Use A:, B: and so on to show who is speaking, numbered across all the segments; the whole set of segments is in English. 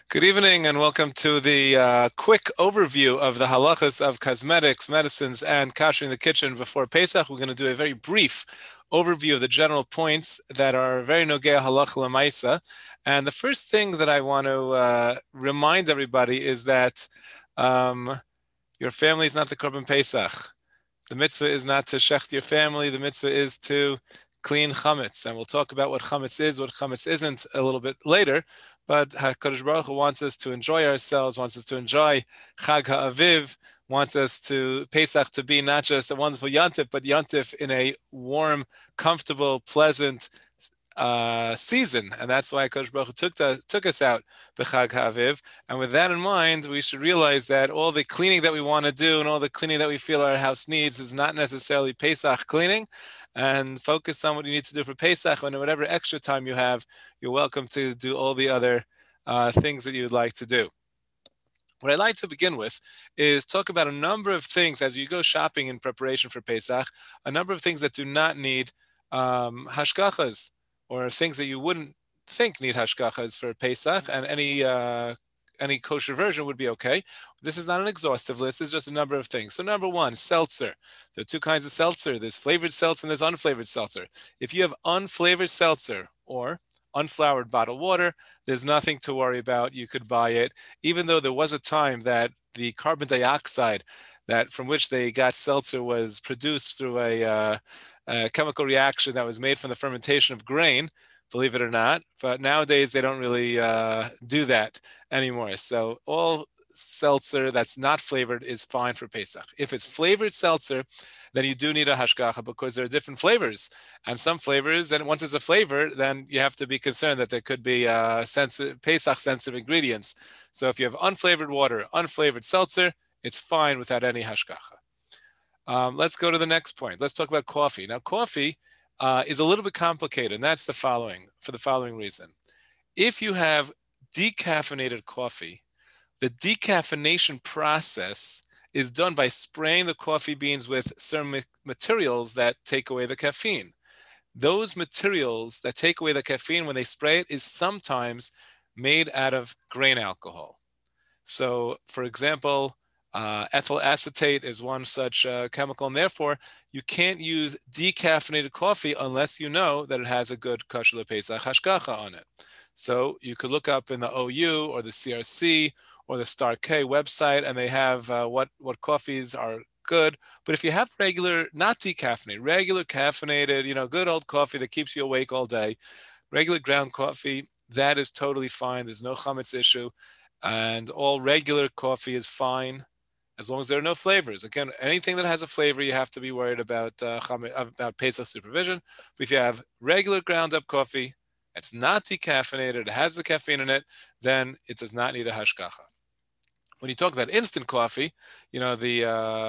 A: Good evening and welcome to the quick overview of the halachas of cosmetics, medicines, and kasher in the kitchen before Pesach. We're going to do a very brief overview of the general points that are very nogea halacha l'maisa. And the first thing that I want to remind everybody is that your family is not the Korban Pesach. The mitzvah is not to shecht your family. The mitzvah is to clean chametz, and we'll talk about what chametz is, what chametz isn't a little bit later. But HaKadosh Baruch Hu wants us to enjoy ourselves, wants us to enjoy Chag HaAviv, wants us to Pesach to be not just a wonderful Yantif, but Yantif in a warm, comfortable, pleasant season, and that's why Kodesh Baruch Hu took us out b'Chag HaAviv. And with that in mind, we should realize that all the cleaning that we want to do and all the cleaning that we feel our house needs is not necessarily Pesach cleaning. And focus on what you need to do for Pesach, and whatever extra time you have, you're welcome to do all the other things that you'd like to do. What I'd like to begin with is talk about a number of things as you go shopping in preparation for Pesach, a number of things that do not need hashgachas, or things that you wouldn't think need hashgachas for Pesach, and any kosher version would be okay. This is not an exhaustive list, it's just a number of things. So number one, seltzer. There are two kinds of seltzer. There's flavored seltzer and there's unflavored seltzer. If you have unflavored seltzer or unflavored bottled water, there's nothing to worry about. You could buy it, even though there was a time that the carbon dioxide that from which they got seltzer was produced through a chemical reaction that was made from the fermentation of grain, believe it or not. But nowadays they don't really do that anymore. So all seltzer that's not flavored is fine for Pesach. If it's flavored seltzer, then you do need a hashgacha because there are different flavors. And some flavors, and once it's a flavor, then you have to be concerned that there could be Pesach-sensitive ingredients. So if you have unflavored water, unflavored seltzer, it's fine without any hashgacha. Let's go to the next point. Let's talk about coffee. Now, coffee is a little bit complicated, and that's for the following reason. If you have decaffeinated coffee, the decaffeination process is done by spraying the coffee beans with certain materials that take away the caffeine. Those materials that take away the caffeine when they spray it is sometimes made out of grain alcohol. So, for example, ethyl acetate is one such chemical, and therefore you can't use decaffeinated coffee unless you know that it has a good kosher l'Pesach hashgacha on it. So you could look up in the OU or the CRC or the Star K website, and they have what coffees are good. But if you have regular, not decaffeinated, regular caffeinated, good old coffee that keeps you awake all day, regular ground coffee, that is totally fine. There's no chametz issue, and all regular coffee is fine, as long as there are no flavors. Again, anything that has a flavor, you have to be worried about Pesach supervision. But if you have regular ground up coffee, it's not decaffeinated, it has the caffeine in it, then it does not need a hashgacha. When you talk about instant coffee, the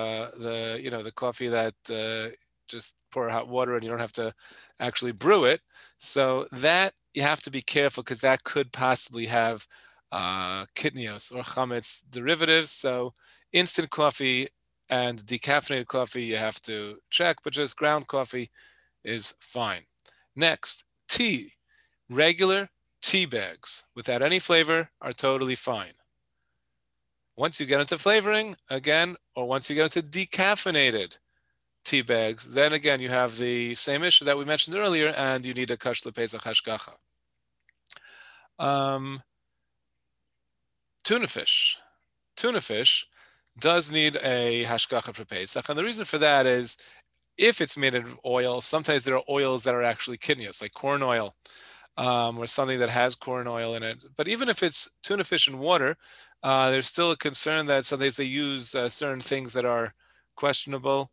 A: coffee that just pour hot water and you don't have to actually brew it. So that you have to be careful because that could possibly have kitnios or chametz derivatives. So instant coffee and decaffeinated coffee you have to check, but just ground coffee is fine. Next, tea. Regular tea bags without any flavor are totally fine. Once you get into flavoring, again, or once you get into decaffeinated tea bags, then again you have the same issue that we mentioned earlier, and you need a kosher l'Pesach hashgacha. Tuna fish. Tuna fish does need a hashgacha for Pesach, and the reason for that is if it's made of oil, sometimes there are oils that are actually kitnios, like corn oil, or something that has corn oil in it. But even if it's tuna fish in water, there's still a concern that sometimes they use certain things that are questionable,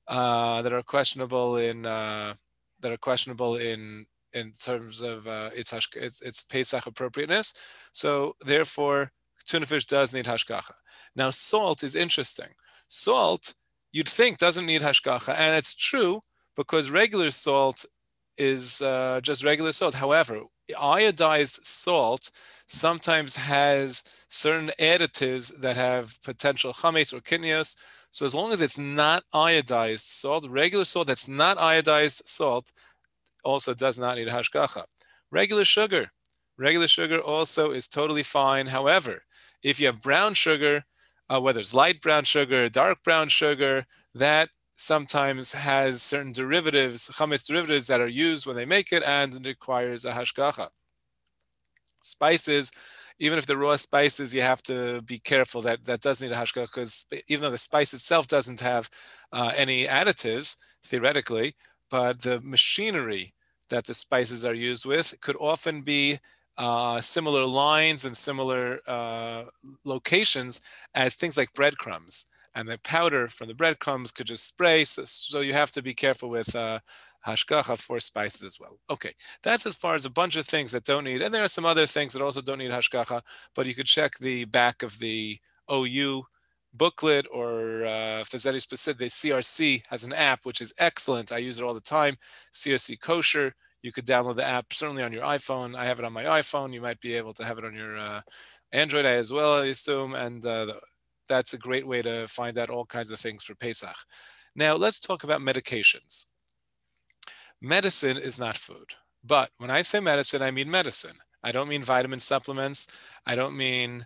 A: in terms of its Pesach appropriateness. So therefore, tuna fish does need hashgacha. Now, salt is interesting. Salt, you'd think, doesn't need hashgacha, and it's true because regular salt is just regular salt. However, iodized salt sometimes has certain additives that have potential chametz or kitnios. So as long as it's not iodized salt, regular salt that's not iodized salt also does not need a hashgacha. Regular sugar. Regular sugar also is totally fine. However, if you have brown sugar, whether it's light brown sugar, dark brown sugar, that sometimes has certain derivatives, chametz derivatives that are used when they make it, and it requires a hashgacha. Spices, even if they're raw spices, you have to be careful that that does need a hashgacha, because even though the spice itself doesn't have any additives, theoretically, but the machinery that the spices are used with could often be similar lines and similar locations as things like breadcrumbs. And the powder from the breadcrumbs could just spray. So you have to be careful with hashgacha for spices as well. Okay, that's as far as a bunch of things that don't need, and there are some other things that also don't need hashgacha, but you could check the back of the OU booklet, or if there's any specific, the CRC has an app, which is excellent. I use it all the time, CRC Kosher. You could download the app, certainly on your iPhone. I have it on my iPhone. You might be able to have it on your Android as well, I assume, and that's a great way to find out all kinds of things for Pesach. Now, let's talk about medications. Medicine is not food. But when I say medicine, I mean medicine. I don't mean vitamin supplements. I don't mean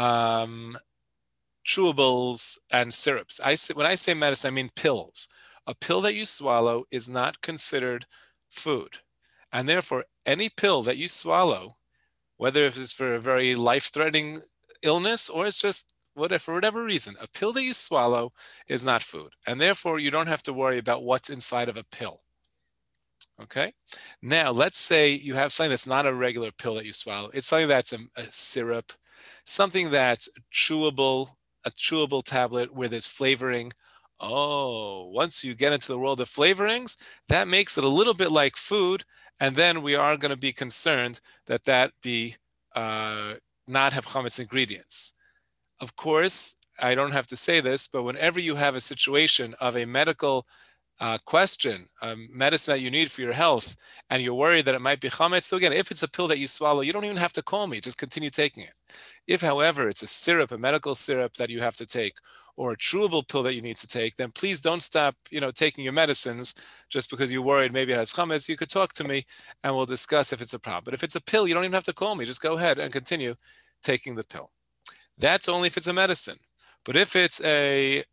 A: chewables and syrups. When I say medicine, I mean pills. A pill that you swallow is not considered food. And therefore, any pill that you swallow, whether if it's for a very life-threatening illness or it's just whatever, for whatever reason, a pill that you swallow is not food. And therefore, you don't have to worry about what's inside of a pill. Okay. Now, let's say you have something that's not a regular pill that you swallow. It's something that's a syrup, something that's chewable, a chewable tablet where there's flavoring. Oh, once you get into the world of flavorings, that makes it a little bit like food. And then we are going to be concerned that that be not have chametz ingredients. Of course, I don't have to say this, but whenever you have a situation of a medical question, medicine that you need for your health, and you're worried that it might be chametz. So again, if it's a pill that you swallow, you don't even have to call me. Just continue taking it. If, however, it's a syrup, a medical syrup that you have to take, or a chewable pill that you need to take, then please don't stop, taking your medicines just because you're worried maybe it has chametz. You could talk to me, and we'll discuss if it's a problem. But if it's a pill, you don't even have to call me. Just go ahead and continue taking the pill. That's only if it's a medicine. But if it's a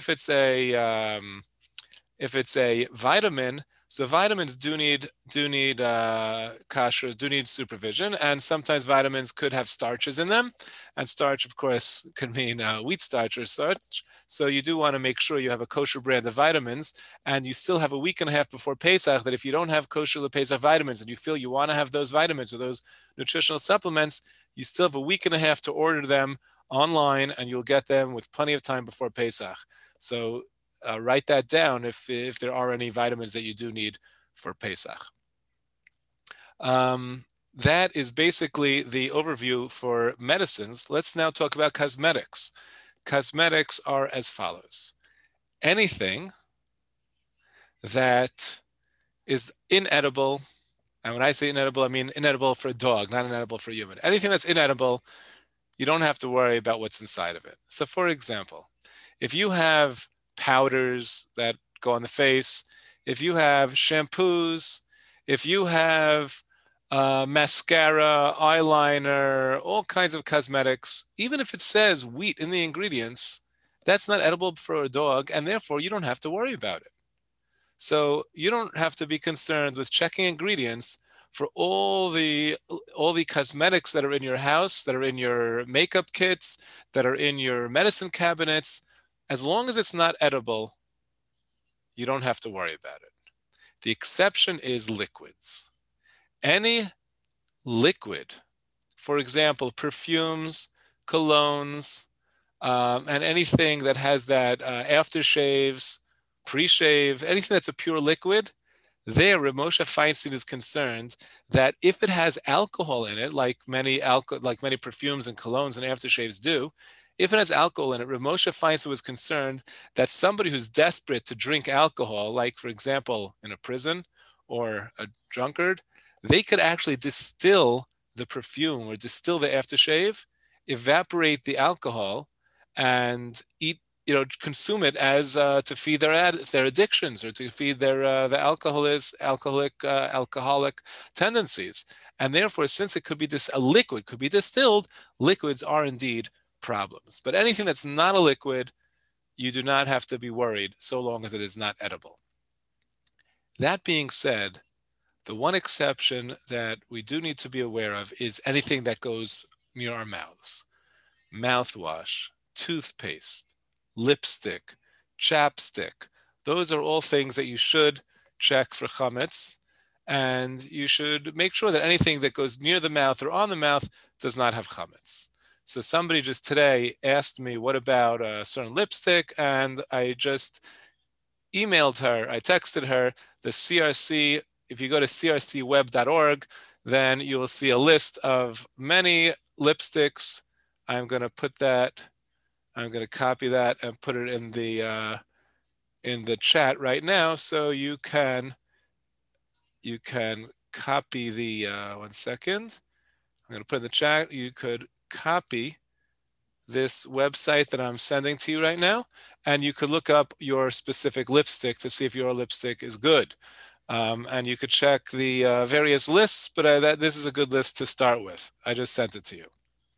A: vitamin, so vitamins do need kashrus, do need supervision, and sometimes vitamins could have starches in them, and starch, of course, could mean wheat starch or starch. So you do want to make sure you have a kosher brand of vitamins, and you still have a week and a half before Pesach. That if you don't have kosher Pesach vitamins, and you feel you want to have those vitamins or those nutritional supplements, you still have a week and a half to order them online, and you'll get them with plenty of time before Pesach. So write that down if there are any vitamins that you do need for Pesach. That is basically the overview for medicines. Let's now talk about cosmetics. Cosmetics are as follows. Anything that is inedible, and when I say inedible, I mean inedible for a dog, not inedible for a human. Anything that's inedible, you don't have to worry about what's inside of it. So for example, if you have powders that go on the face, if you have shampoos, if you have mascara, eyeliner, all kinds of cosmetics, even if it says wheat in the ingredients, that's not edible for a dog, and therefore you don't have to worry about it. So you don't have to be concerned with checking ingredients for all the cosmetics that are in your house, that are in your makeup kits, that are in your medicine cabinets. As long as it's not edible, you don't have to worry about it. The exception is liquids. Any liquid, for example, perfumes, colognes, and anything that has that aftershaves, pre-shave, anything that's a pure liquid, there, Rav Moshe Feinstein is concerned that if it has alcohol in it, like many perfumes and colognes and aftershaves do, if it has alcohol in it, Rav Moshe Feinstein was concerned that somebody who's desperate to drink alcohol, like, for example, in a prison or a drunkard, they could actually distill the perfume or distill the aftershave, evaporate the alcohol, and consume it as to feed their addictions or to feed their the alcoholic tendencies. And therefore, since it could be a liquid could be distilled, liquids are indeed problems. But anything that's not a liquid, you do not have to be worried so long as it is not edible. That being said, the one exception that we do need to be aware of is anything that goes near our mouths. Mouthwash, toothpaste, lipstick, chapstick. Those are all things that you should check for chametz, and you should make sure that anything that goes near the mouth or on the mouth does not have chametz. So somebody just today asked me, what about a certain lipstick? And I just emailed her, I texted her, the CRC, if you go to crcweb.org, then you will see a list of many lipsticks. I'm going to copy that and put it in the chat right now, so you can copy the, 1 second. I'm going to put in the chat, you could copy this website that I'm sending to you right now, and you could look up your specific lipstick to see if your lipstick is good. And you could check the various lists, but this is a good list to start with. I just sent it to you.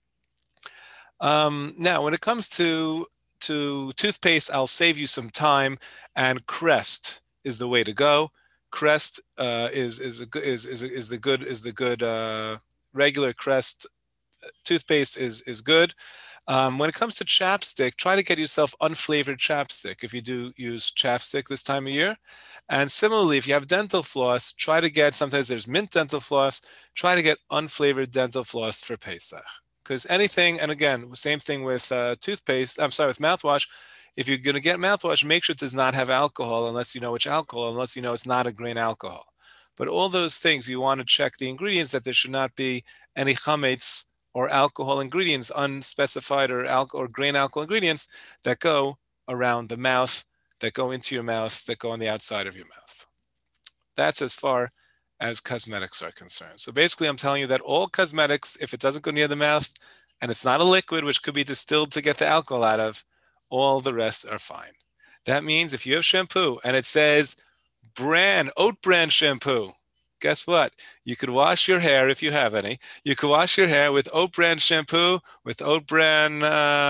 A: Now, when it comes to toothpaste, I'll save you some time, and Crest is the way to go. Crest is the good regular Crest toothpaste is good. When it comes to chapstick, try to get yourself unflavored chapstick if you do use chapstick this time of year. And similarly, if you have dental floss, try to get, sometimes there's mint dental floss, try to get unflavored dental floss for Pesach. Because anything, and again, same thing with toothpaste, I'm sorry, with mouthwash, if you're going to get mouthwash, make sure it does not have alcohol unless you know which alcohol, unless you know it's not a grain alcohol. But all those things, you want to check the ingredients that there should not be any chametz or alcohol ingredients, unspecified or grain alcohol ingredients that go around the mouth, that go into your mouth, that go on the outside of your mouth. That's as far as cosmetics are concerned. So basically, I'm telling you that all cosmetics, if it doesn't go near the mouth and it's not a liquid, which could be distilled to get the alcohol out of, all the rest are fine. That means if you have shampoo and it says oat brand shampoo, guess what? You could wash your hair, if you have any. You could wash your hair with oat brand shampoo, with oat brand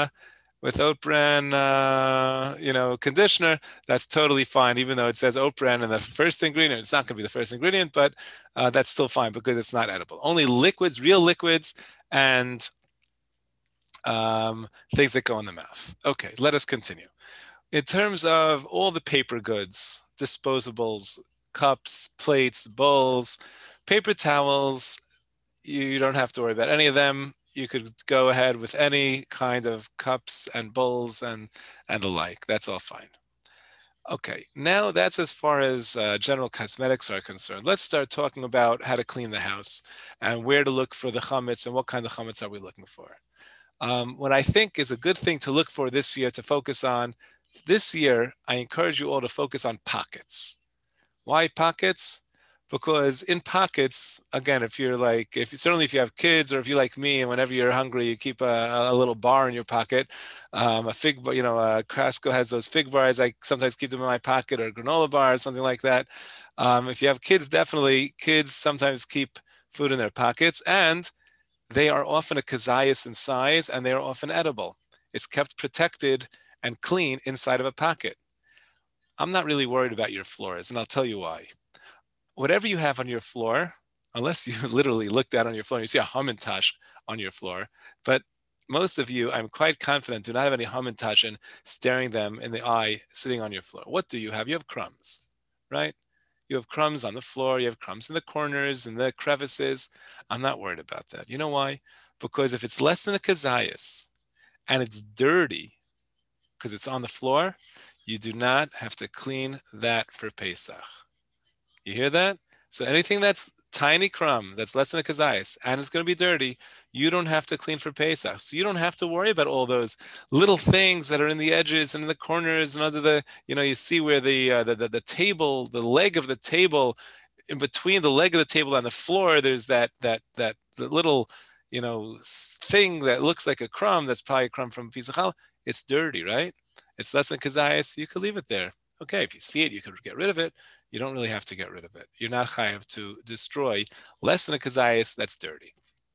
A: conditioner. That's totally fine, even though it says oat brand in the first ingredient. It's not going to be the first ingredient, but that's still fine because it's not edible. Only liquids, real liquids, and things that go in the mouth. Okay, let us continue. In terms of all the paper goods, disposables, cups, plates, bowls, paper towels, you don't have to worry about any of them. You could go ahead with any kind of cups and bowls and the like. That's all fine. Okay, now that's as far as general cosmetics are concerned. Let's start talking about how to clean the house and where to look for the chametz and what kind of chametz are we looking for. What I think is a good thing to look for this year, to focus on, this year, I encourage you all to focus on pockets. Why pockets? Because in pockets, again, certainly if you have kids, or if you're like me and whenever you're hungry, you keep a little bar in your pocket. A fig bar, Costco has those fig bars. I sometimes keep them in my pocket, or granola bars, something like that. If you have kids, definitely, kids sometimes keep food in their pockets, and they are often a kazayas in size, and they are often edible. It's kept protected and clean inside of a pocket. I'm not really worried about your floors, and I'll tell you why. Whatever you have on your floor, unless you literally look down on your floor and you see a hamantash on your floor, but most of you, I'm quite confident, do not have any hamantash staring them in the eye sitting on your floor. What do you have? You have crumbs, right? You have crumbs on the floor, you have crumbs in the corners and the crevices. I'm not worried about that. You know why? Because if it's less than a kazayas and it's dirty because it's on the floor, you do not have to clean that for Pesach. You hear that? So anything that's tiny crumb, that's less than a kazayas, and it's going to be dirty, you don't have to clean for Pesach. So you don't have to worry about all those little things that are in the edges and in the corners and under the, you see where the table, the leg of the table, in between the leg of the table and the floor, there's that little, thing that looks like a crumb. That's probably a crumb from a piece of challah. It's dirty, right? It's less than kazayas. You could leave it there. Okay, if you see it, you could get rid of it. you don't really have to get rid of it. You're not chayav to destroy less than a kazayas that's dirty.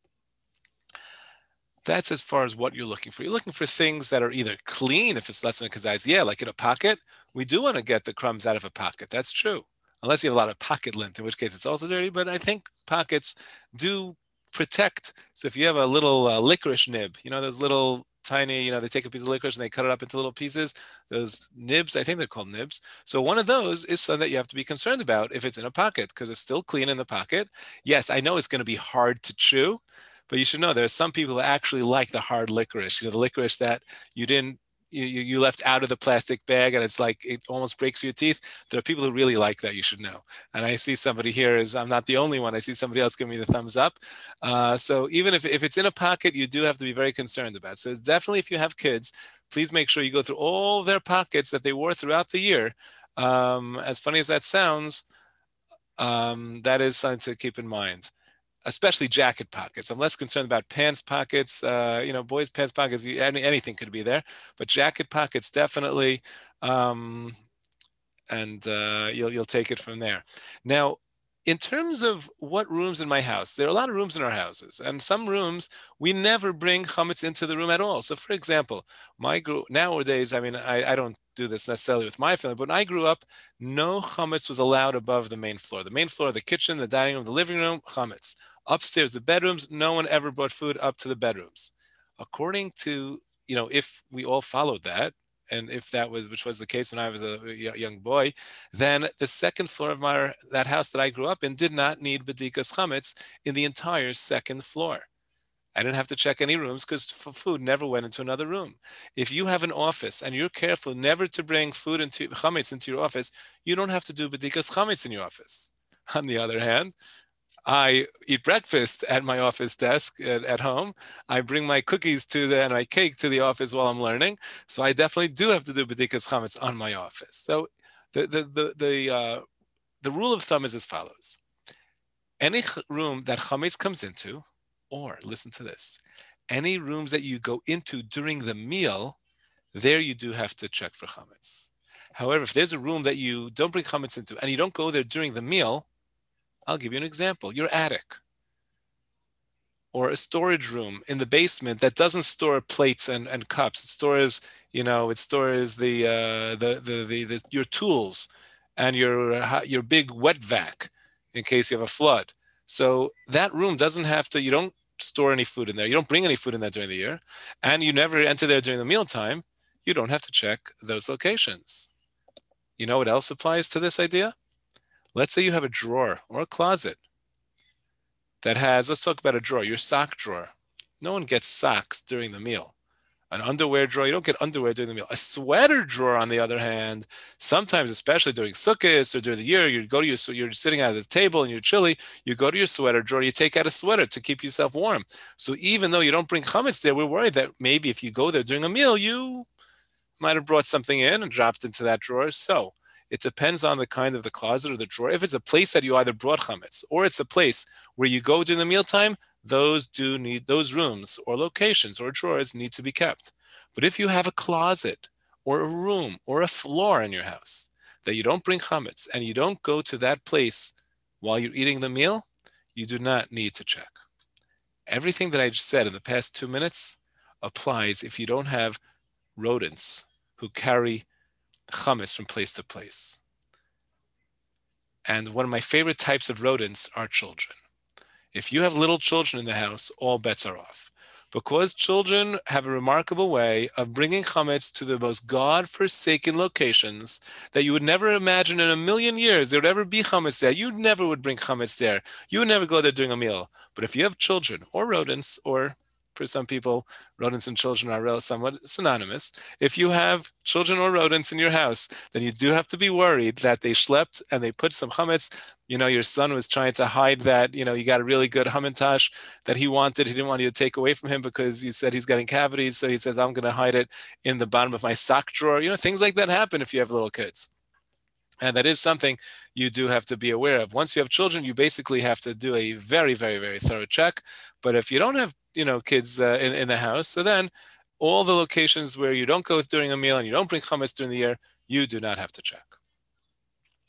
A: That's as far as what you're looking for. You're looking for things that are either clean, if it's less than a kazayas. Yeah, like in a pocket, we do want to get the crumbs out of a pocket. That's true. Unless you have a lot of pocket lint, in which case it's also dirty. But I think pockets do protect. So if you have a little licorice nib, those little tiny, they take a piece of licorice and they cut it up into little pieces. Those nibs, I think they're called nibs. So one of those is something that you have to be concerned about if it's in a pocket, because it's still clean in the pocket. Yes, I know it's going to be hard to chew, but you should know there are some people who actually like the hard licorice, the licorice that you didn't you left out of the plastic bag and it's like it almost breaks your teeth. There are people who really like that, you should know. And I see somebody here I'm not the only one. I see somebody else give me the thumbs up. So even if it's in a pocket, you do have to be very concerned about. So definitely if you have kids, please make sure you go through all their pockets that they wore throughout the year. As funny as that sounds, that is something to keep in mind, especially jacket pockets. I'm less concerned about pants pockets. Boys' pants pockets, anything could be there, but jacket pockets definitely, and you'll take it from there. Now, in terms of what rooms in my house, there are a lot of rooms in our houses, and some rooms we never bring chametz into the room at all. So, for example, my group nowadays, I don't do this necessarily with my family, but when I grew up, no chametz was allowed above the main floor. The main floor, the kitchen, the dining room, the living room, chametz. Upstairs, the bedrooms, no one ever brought food up to the bedrooms. According to, if we all followed that, and if that was, which was the case when I was a young boy, then the second floor of that house that I grew up in did not need bedikas chametz in the entire second floor. I didn't have to check any rooms because food never went into another room. If you have an office and you're careful never to bring food into chametz into your office, you don't have to do bedikas chametz in your office. On the other hand, I eat breakfast at my office desk at home. I bring my cookies and my cake to the office while I'm learning. So I definitely do have to do bedikas chametz on my office. So the rule of thumb is as follows: any room that chametz comes into, or listen to this, any rooms that you go into during the meal, there you do have to check for chametz. However, if there's a room that you don't bring chametz into and you don't go there during the meal, I'll give you an example. Your attic or a storage room in the basement that doesn't store plates and cups. It stores, your tools and your big wet vac in case you have a flood. So that room doesn't have to, you don't store any food in there. You don't bring any food in there during the year, and you never enter there during the mealtime. You don't have to check those locations. You know what else applies to this idea? Let's say you have a drawer or a closet that has, let's talk about a drawer, your sock drawer. No one gets socks during the meal. An underwear drawer, you don't get underwear during the meal. A sweater drawer, on the other hand, sometimes, especially during Sukkot or during the year, you're sitting at the table and you're chilly, you go to your sweater drawer, you take out a sweater to keep yourself warm. So even though you don't bring chametz there, we're worried that maybe if you go there during a meal, you might have brought something in and dropped into that drawer. So it depends on the kind of the closet or the drawer. If it's a place that you either brought chametz or it's a place where you go during the mealtime, those rooms or locations or drawers need to be kept. But if you have a closet or a room or a floor in your house that you don't bring chametz and you don't go to that place while you're eating the meal, you do not need to check. Everything that I just said in the past 2 minutes applies if you don't have rodents who carry chametz from place to place. And one of my favorite types of rodents are children. If you have little children in the house, all bets are off. Because children have a remarkable way of bringing chametz to the most God-forsaken locations that you would never imagine in a million years there would ever be chametz there. You never would bring chametz there. You would never go there during a meal. But if you have children or rodents, or for some people, rodents and children are somewhat synonymous. If you have children or rodents in your house, then you do have to be worried that they slept and they put some chametz. Your son was trying to hide that, you got a really good hamantash that he wanted. He didn't want you to take away from him because you said he's getting cavities. So he says, I'm going to hide it in the bottom of my sock drawer. Things like that happen if you have little kids. And that is something you do have to be aware of. Once you have children, you basically have to do a very, very, very thorough check. But if you don't have, kids in the house, so then all the locations where you don't go during a meal and you don't bring chametz during the year, you do not have to check.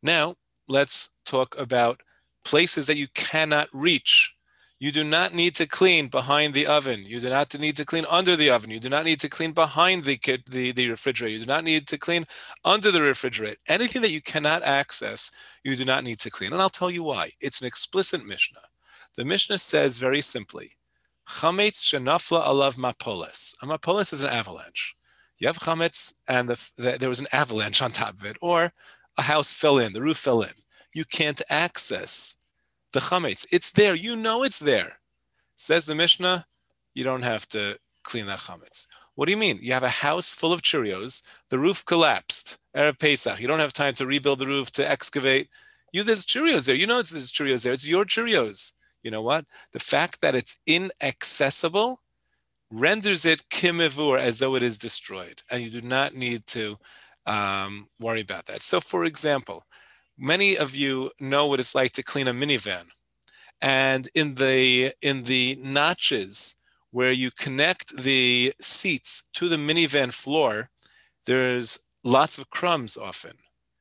A: Now, let's talk about places that you cannot reach. You do not need to clean behind the oven. You do not need to clean under the oven. You do not need to clean behind the refrigerator. You do not need to clean under the refrigerator. Anything that you cannot access, you do not need to clean. And I'll tell you why. It's an explicit Mishnah. The Mishnah says very simply, Chametz shenafla alav mapoles. A mapoles is an avalanche. You have chametz and there was an avalanche on top of it, or a house fell in, the roof fell in. You can't access the chametz. It's there. You know it's there. Says the Mishnah, you don't have to clean that chametz. What do you mean? You have a house full of Cheerios. The roof collapsed. Erev Pesach. You don't have time to rebuild the roof, to excavate. There's Cheerios there. You know there's Cheerios there. It's your Cheerios. You know what? The fact that it's inaccessible renders it kimivur, as though it is destroyed. And you do not need to worry about that. So, for example, many of you know what it's like to clean a minivan, and in the notches where you connect the seats to the minivan floor, there's lots of crumbs often.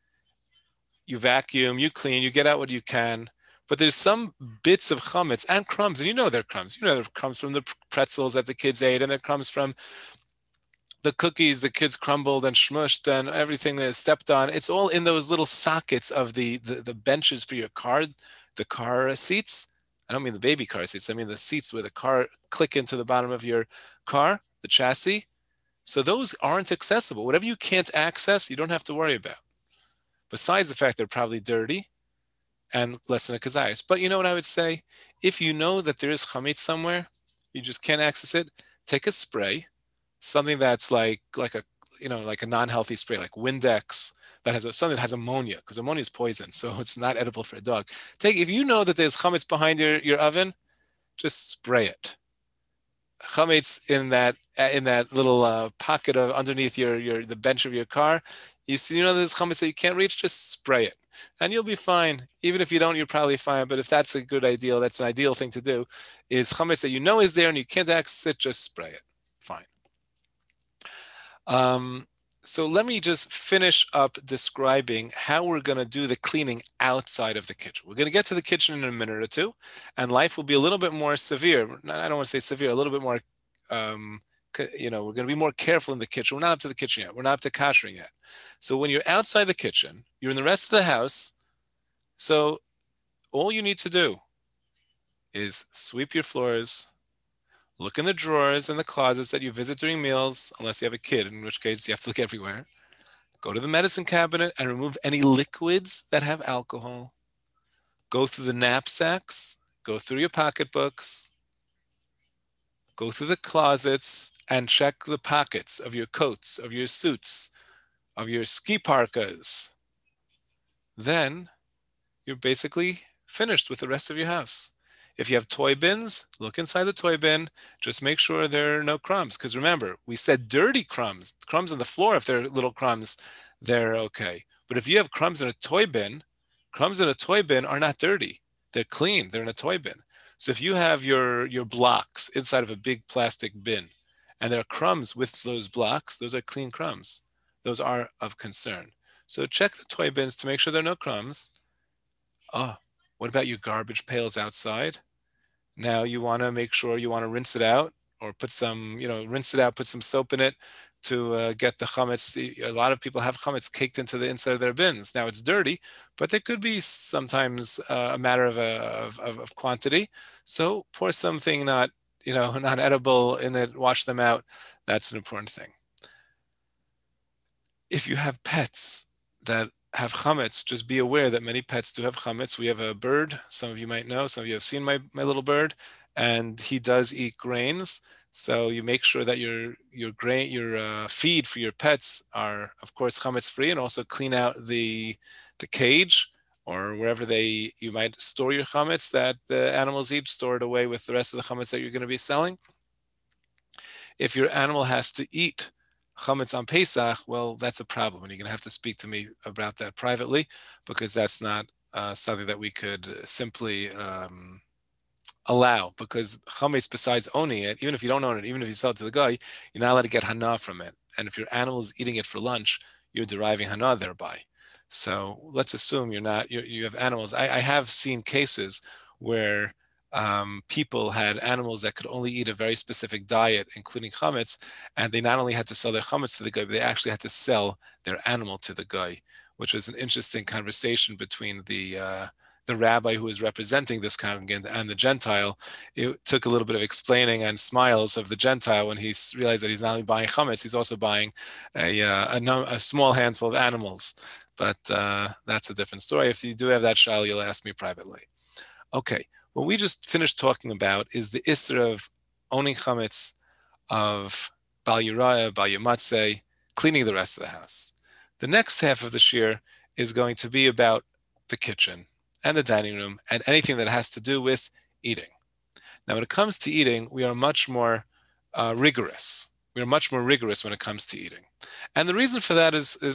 A: You vacuum, you clean, you get out what you can, but there's some bits of chametz and crumbs, and you know they're crumbs. You know they're crumbs from the pretzels that the kids ate, and they're crumbs from the cookies the kids crumbled and shmushed and everything that stepped on. It's all in those little sockets of the benches for your car, the car seats. I don't mean the baby car seats. I mean the seats where the car click into the bottom of your car, the chassis. So those aren't accessible. Whatever you can't access, you don't have to worry about. Besides the fact they're probably dirty and less than a kazayas. But you know what I would say? If you know that there is chametz somewhere, you just can't access it, take a spray, something that's like a non-healthy spray, like Windex, something that has ammonia, because ammonia is poison, so it's not edible for a dog. If you know that there's chametz behind your oven, just spray it. Chametz in that little pocket of underneath the bench of your car. You know there's chametz that you can't reach, just spray it, and you'll be fine. Even if you don't, you're probably fine. But if that's an ideal thing to do, is chametz that you know is there and you can't access it, just spray it. Fine. So let me just finish up describing how we're going to do the cleaning outside of the kitchen. We're going to get to the kitchen in a minute or two, and life will be a little bit more severe. I don't want to say severe, a little bit more, we're going to be more careful in the kitchen. We're not up to the kitchen yet. We're not up to koshering yet. So when you're outside the kitchen, you're in the rest of the house. So all you need to do is sweep your floors, look in the drawers and the closets that you visit during meals, unless you have a kid, in which case you have to look everywhere. Go to the medicine cabinet and remove any liquids that have alcohol. Go through the knapsacks, go through your pocketbooks, go through the closets and check the pockets of your coats, of your suits, of your ski parkas. Then you're basically finished with the rest of your house. If you have toy bins, look inside the toy bin. Just make sure there are no crumbs. Because remember, we said dirty crumbs. Crumbs on the floor, if they're little crumbs, they're okay. But if you have crumbs in a toy bin are not dirty. They're clean. They're in a toy bin. So if you have your blocks inside of a big plastic bin, and there are crumbs with those blocks, those are clean crumbs. Those are of concern. So check the toy bins to make sure there are no crumbs. Oh, what about your garbage pails outside? Now you want to make sure you want to rinse it out, or put some soap in it to get the chametz. A lot of people have chametz caked into the inside of their bins. Now it's dirty, but there could be sometimes a matter of quantity. So pour something not edible in it, wash them out. That's an important thing. If you have pets that have chametz, just be aware that many pets do have chametz. We have a bird. Some of you might know. Some of you have seen my little bird, and he does eat grains. So you make sure that your feed for your pets are, of course, chametz free, and also clean out the cage or wherever you might store your chametz that the animals eat. Store it away with the rest of the chametz that you're going to be selling. If your animal has to eat chametz on Pesach, well, that's a problem, and you're going to have to speak to me about that privately, because that's not something that we could simply allow. Because chametz, besides owning it, even if you don't own it, even if you sell it to the guy, you're not allowed to get hana from it. And if your animal is eating it for lunch, you're deriving hana thereby. So let's assume you have animals. I have seen cases where people had animals that could only eat a very specific diet, including chametz, and they not only had to sell their chametz to the guy, but they actually had to sell their animal to the guy, which was an interesting conversation between the rabbi who was representing this congregant and the Gentile. It took a little bit of explaining and smiles of the Gentile when he realized that he's not only buying chametz, he's also buying a small handful of animals. But that's a different story. If you do have that shayla, you'll ask me privately. Okay, what we just finished talking about is the isser of owning chametz, of bal yiraya, bal yamatzeh, cleaning the rest of the house. The next half of the shir is going to be about the kitchen and the dining room and anything that has to do with eating. Now, when it comes to eating, we are much more rigorous. We are much more rigorous when it comes to eating, and the reason for that is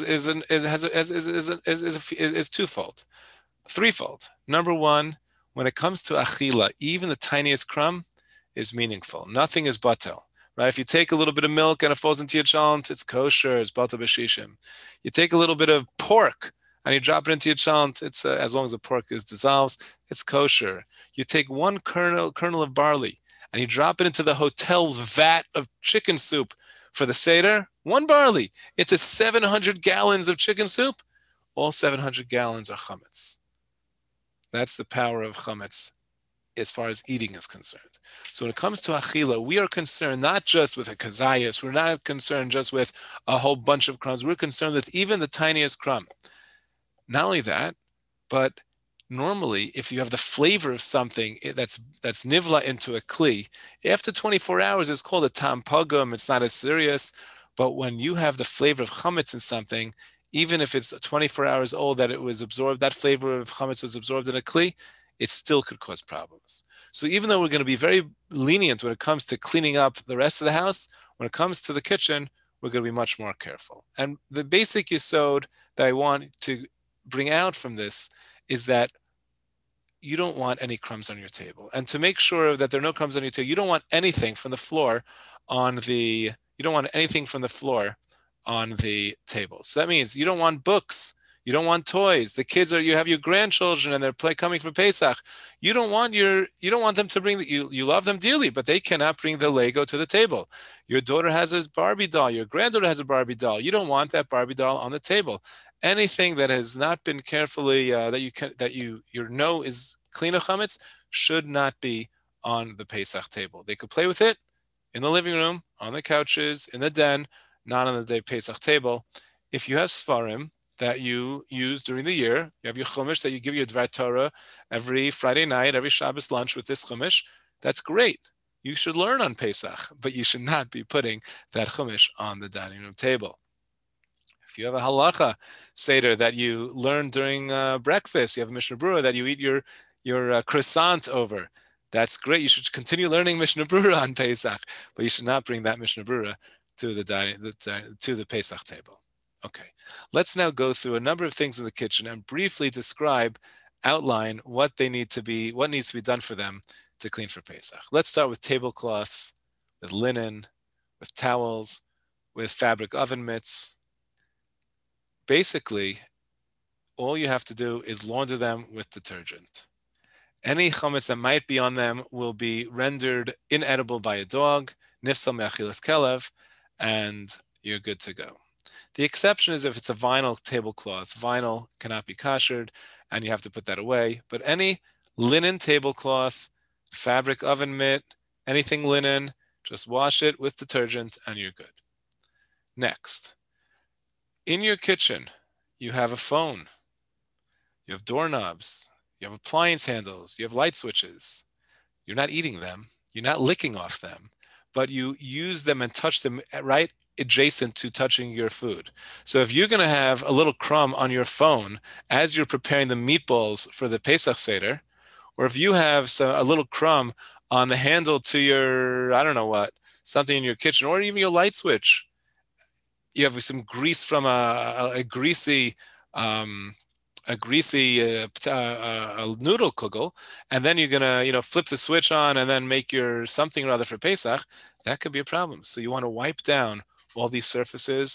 A: twofold, threefold. Number one, when it comes to achila, even the tiniest crumb is meaningful. Nothing is batel, right? If you take a little bit of milk and it falls into your chalent, it's kosher. It's batel b'shishim. You take a little bit of pork and you drop it into your chalent, it's as long as the pork dissolves, it's kosher. You take one kernel of barley and you drop it into the hotel's vat of chicken soup for the Seder, one barley into 700 gallons of chicken soup, all 700 gallons are chametz. That's the power of chametz as far as eating is concerned. So when it comes to achila, we are concerned not just with a kazayas, we're not concerned just with a whole bunch of crumbs, we're concerned with even the tiniest crumb. Not only that, but normally, if you have the flavor of something that's nivla into a kli, after 24 hours, it's called a tam pagum. It's not as serious. But when you have the flavor of chametz in something, even if it's 24 hours old that it was absorbed, that flavor of chametz was absorbed in a kli, it still could cause problems. So even though we're going to be very lenient when it comes to cleaning up the rest of the house, when it comes to the kitchen, we're going to be much more careful. And the basic yesod that I want to bring out from this is that you don't want any crumbs on your table. And to make sure that there are no crumbs on your table, you don't want anything from the floor on the table. So that means you don't want books, you don't want toys. The kids you have your grandchildren and they're coming for Pesach. You don't want them to bring you love them dearly, but they cannot bring the Lego to the table. Your daughter has a Barbie doll, your granddaughter has a Barbie doll. You don't want that Barbie doll on the table. Anything that has not been carefully you know is clean of chametz should not be on the Pesach table. They could play with it in the living room, on the couches, in the den, not on the day Pesach table. If you have svarim that you use during the year, you have your chumash that you give your Dvar Torah every Friday night, every Shabbos lunch with this chumash, that's great. You should learn on Pesach, but you should not be putting that chumash on the dining room table. If you have a halacha seder that you learn during breakfast, you have a Mishnah Berurah that you eat your croissant over, that's great. You should continue learning Mishnah Berurah on Pesach, but you should not bring that Mishnah Berurah to the Pesach table. Okay, let's now go through a number of things in the kitchen and briefly outline what needs to be done for them to clean for Pesach. Let's start with tablecloths, with linen, with towels, with fabric oven mitts. Basically, all you have to do is launder them with detergent. Any chametz that might be on them will be rendered inedible by a dog, nifsal me'achilas kelev, and you're good to go. The exception is if it's a vinyl tablecloth. Vinyl cannot be koshered, and you have to put that away. But any linen tablecloth, fabric oven mitt, anything linen, just wash it with detergent, and you're good. Next, in your kitchen, you have a phone, you have doorknobs, you have appliance handles, you have light switches. You're not eating them, you're not licking off them, but you use them and touch them right adjacent to touching your food. So if you're going to have a little crumb on your phone as you're preparing the meatballs for the Pesach Seder, or if you have a little crumb on the handle to your, I don't know what, something in your kitchen, or even your light switch, you have some grease from a greasy noodle kugel, and then you're gonna flip the switch on and then make your something or other for Pesach. That could be a problem. So you want to wipe down all these surfaces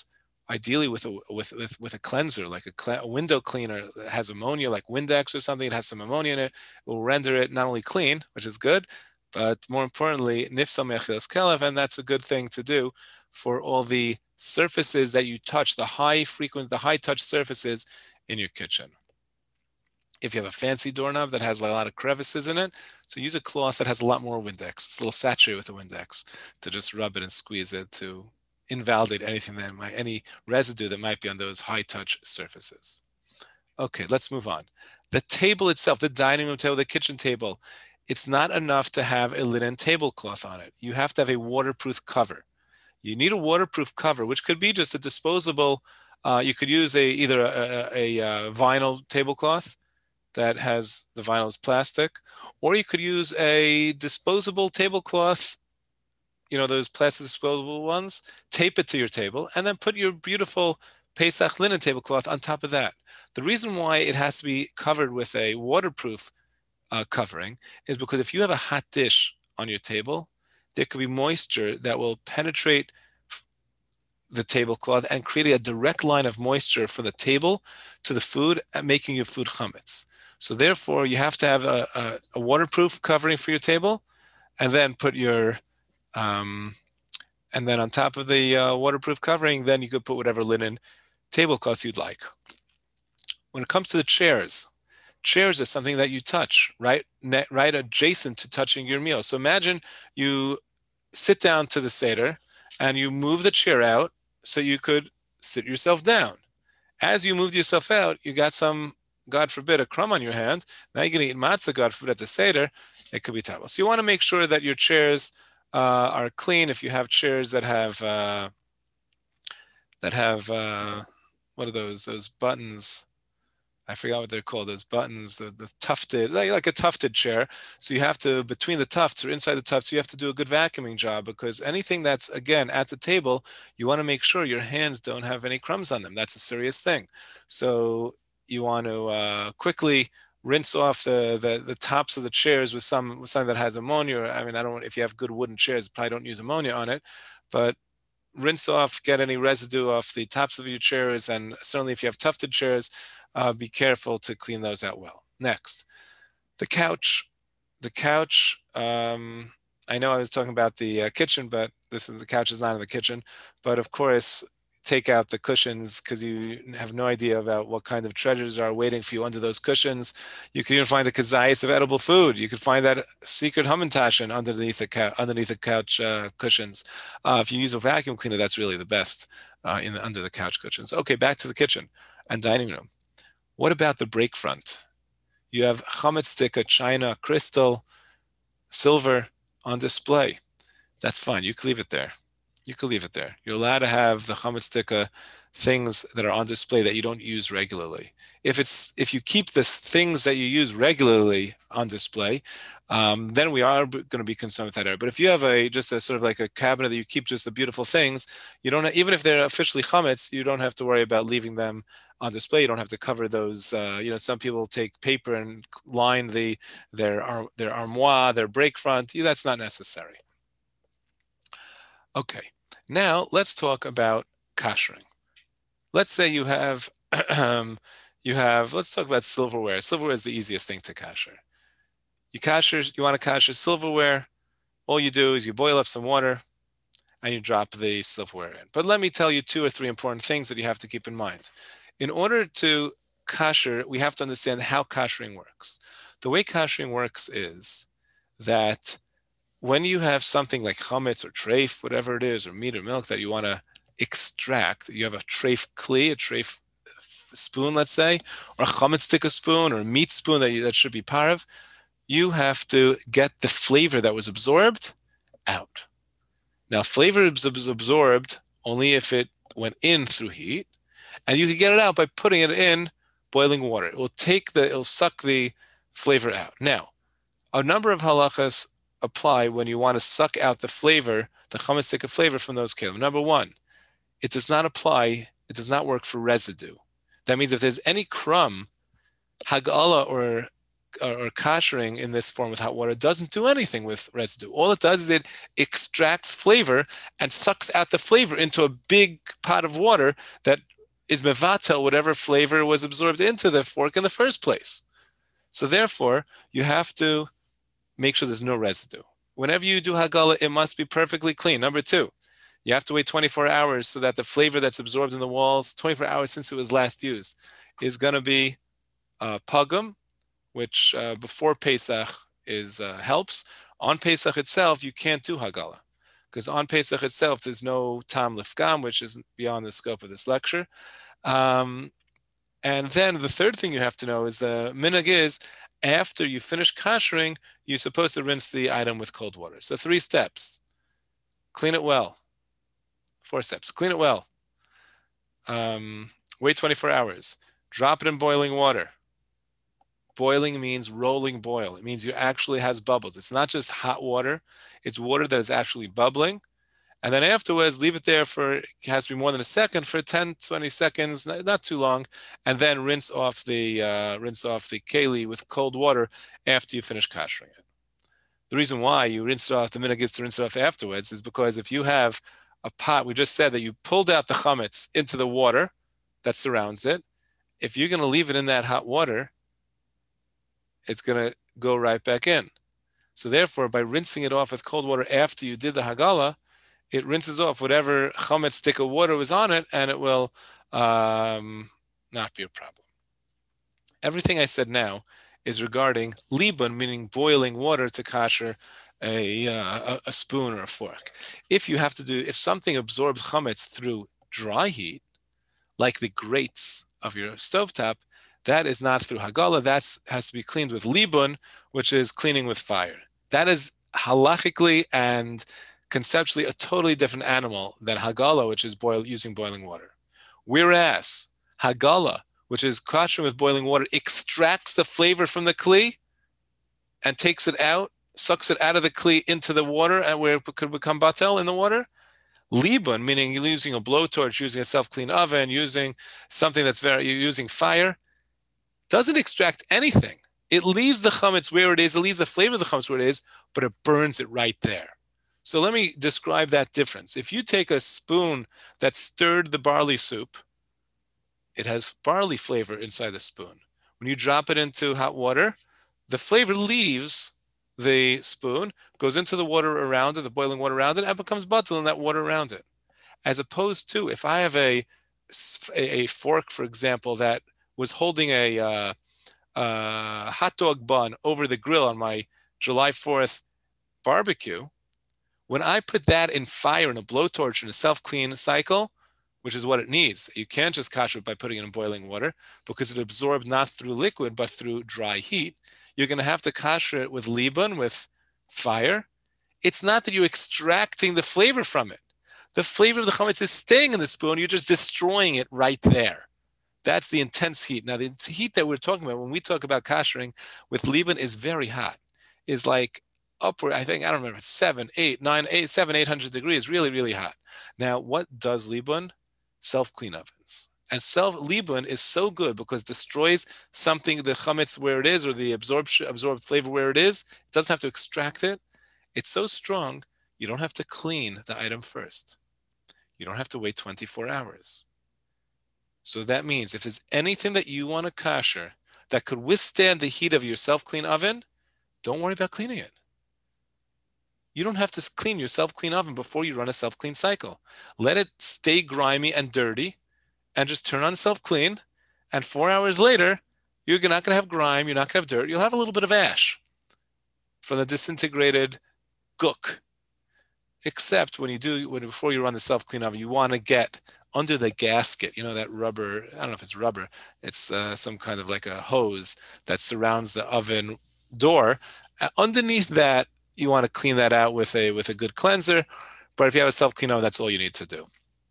A: ideally with a cleanser, like a window cleaner that has ammonia, like Windex or something. It has some ammonia in it. It will render it not only clean, which is good, but more importantly, nifsal mechilas kelev, and that's a good thing to do for all the surfaces that you touch, the high touch surfaces in your kitchen. If you have a fancy doorknob that has a lot of crevices in it, so use a cloth that has a lot more Windex. It's a little saturated with the Windex to just rub it and squeeze it to invalidate any residue that might be on those high touch surfaces. Okay, let's move on. The table itself, the dining room table, the kitchen table, it's not enough to have a linen tablecloth on it. You have to have a waterproof cover. You need a waterproof cover, which could be just a disposable. You could use either a vinyl tablecloth that has the vinyl is plastic, or you could use a disposable tablecloth, those plastic disposable ones, tape it to your table, and then put your beautiful Pesach linen tablecloth on top of that. The reason why it has to be covered with a waterproof covering is because if you have a hot dish on your table, there could be moisture that will penetrate the tablecloth and create a direct line of moisture from the table to the food, and making your food chametz. So therefore, you have to have a waterproof covering for your table, and then put your and then on top of the waterproof covering, then you could put whatever linen tablecloth you'd like. When it comes to the chairs is something that you touch, right adjacent to touching your meal. So imagine you sit down to the Seder and you move the chair out so you could sit yourself down. As you moved yourself out, you got some, God forbid, a crumb on your hand. Now you're going to eat matzah, God forbid, at the Seder. It could be terrible. So you want to make sure that your chairs are clean. If you have chairs that have what are those buttons? I forgot what they're called, those buttons, the tufted, like a tufted chair. So you have to, between the tufts or inside the tufts, you have to do a good vacuuming job, because anything that's, again, at the table, you want to make sure your hands don't have any crumbs on them. That's a serious thing. So you want to quickly rinse off the tops of the chairs with something that has ammonia. I mean, if you have good wooden chairs, probably don't use ammonia on it, but rinse off, get any residue off the tops of your chairs, and certainly if you have tufted chairs, be careful to clean those out well. Next, the couch. The couch, I know I was talking about the kitchen, but the couch is not in the kitchen. But of course, take out the cushions, because you have no idea about what kind of treasures are waiting for you under those cushions. You can even find the kazayas of edible food. You can find that secret hamantashen underneath the couch cushions. If you use a vacuum cleaner, that's really the best under the couch cushions. Okay, back to the kitchen and dining room. What about the break front? You have chametz tikka, china, crystal, silver on display. That's fine. You can leave it there. You're allowed to have the chametz tikka things that are on display that you don't use regularly. If you keep the things that you use regularly on display, then we are going to be concerned with that area. But if you have just a sort of like a cabinet that you keep just the beautiful things, you don't, even if they're officially chametz, you don't have to worry about leaving them on display. You don't have to cover those. Some people take paper and line their armoire, their break front. That's not necessary. Okay, now let's talk about koshering. Let's say you have, let's talk about silverware. Silverware is the easiest thing to kosher. You want to kosher silverware. All you do is you boil up some water and you drop the silverware in. But let me tell you 2 or 3 important things that you have to keep in mind. In order to kosher, we have to understand how koshering works. The way koshering works is that when you have something like chametz or treif, whatever it is, or meat or milk that you want to extract, you have a treif kli, a treif spoon, let's say, or a chametz tikka spoon, or a meat spoon that should be parav, you have to get the flavor that was absorbed out. Now, flavor is absorbed only if it went in through heat, and you can get it out by putting it in boiling water. It'll suck the flavor out. Now, a number of halachas apply when you want to suck out the flavor, the chametz tikka flavor from those kelim. Number 1, it does not work for residue. That means if there's any crumb, hagala or or koshering in this form with hot water doesn't do anything with residue. All it does is it extracts flavor and sucks out the flavor into a big pot of water that is mevatel whatever flavor was absorbed into the fork in the first place. So therefore, you have to make sure there's no residue. Whenever you do hagala, it must be perfectly clean. Number two, you have to wait 24 hours so that the flavor that's absorbed in the walls, 24 hours since it was last used, is going to be pagum, which before Pesach is helps. On Pesach itself, you can't do hagala, because on Pesach itself, there's no tam lifgam, which is beyond the scope of this lecture. And then the third thing you have to know is the minhag is, after you finish koshering, you're supposed to rinse the item with cold water. So 3 steps. Clean it well. 4 steps. Clean it well. Wait 24 hours. Drop it in boiling water. Boiling means rolling boil. It means it actually has bubbles. It's not just hot water. It's water that is actually bubbling. And then afterwards, leave it there for, it has to be more than a second, for 10, 20 seconds, not too long, and then rinse off the keli with cold water after you finish koshering it. The reason why you rinse it off, the minhag is to rinse it off afterwards, is because if you have a pot, we just said that you pulled out the chametz into the water that surrounds it. If you're going to leave it in that hot water, it's going to go right back in. So therefore, by rinsing it off with cold water after you did the hagala, it rinses off whatever chametz stick of water was on it, and it will not be a problem. Everything I said now is regarding libun, meaning boiling water to kasher a spoon or a fork. If something absorbs chametz through dry heat, like the grates of your stovetop, that is not through hagala. That has to be cleaned with libun, which is cleaning with fire. That is halachically and conceptually a totally different animal than hagala, which is using boiling water. Whereas hagala, which is koshering with boiling water, extracts the flavor from the kli and takes it out, sucks it out of the kli into the water, and where it could become batel in the water. Libun, meaning you're using a blowtorch, using a self-clean oven, using something you're using fire, doesn't extract anything. It leaves the chametz where it is, it leaves the flavor of the chametz where it is, but it burns it right there. So let me describe that difference. If you take a spoon that stirred the barley soup, it has barley flavor inside the spoon. When you drop it into hot water, the flavor leaves the spoon, goes into the water around it, the boiling water around it, and becomes batel in that water around it. As opposed to, if I have a fork, for example, that was holding a hot dog bun over the grill on my July 4th barbecue, when I put that in fire in a blowtorch in a self-clean cycle, which is what it needs, you can't just kasher it by putting it in boiling water because it absorbed not through liquid but through dry heat. You're going to have to kasher it with libun, with fire. It's not that you're extracting the flavor from it. The flavor of the chametz is staying in the spoon. You're just destroying it right there. That's the intense heat. Now, the heat that we're talking about when we talk about kashering with libun is very hot. Is like upward, I don't remember, 800 degrees, really, really hot. Now, what does libun? Self-clean ovens. And libun is so good because it destroys something, the chametz where it is, or the absorbed flavor where it is. It doesn't have to extract it. It's so strong, you don't have to clean the item first. You don't have to wait 24 hours. So that means if there's anything that you want to kasher that could withstand the heat of your self-clean oven, don't worry about cleaning it. You don't have to clean your self-clean oven before you run a self-clean cycle. Let it stay grimy and dirty and just turn on self-clean. And 4 hours later, you're not going to have grime, you're not going to have dirt, you'll have a little bit of ash from the disintegrated guk. Except before you run the self-clean oven, you want to get under the gasket, that rubber, I don't know if it's rubber, it's some kind of like a hose that surrounds the oven door. Underneath that, you want to clean that out with a good cleanser. But if you have a self-clean oven, that's all you need to do.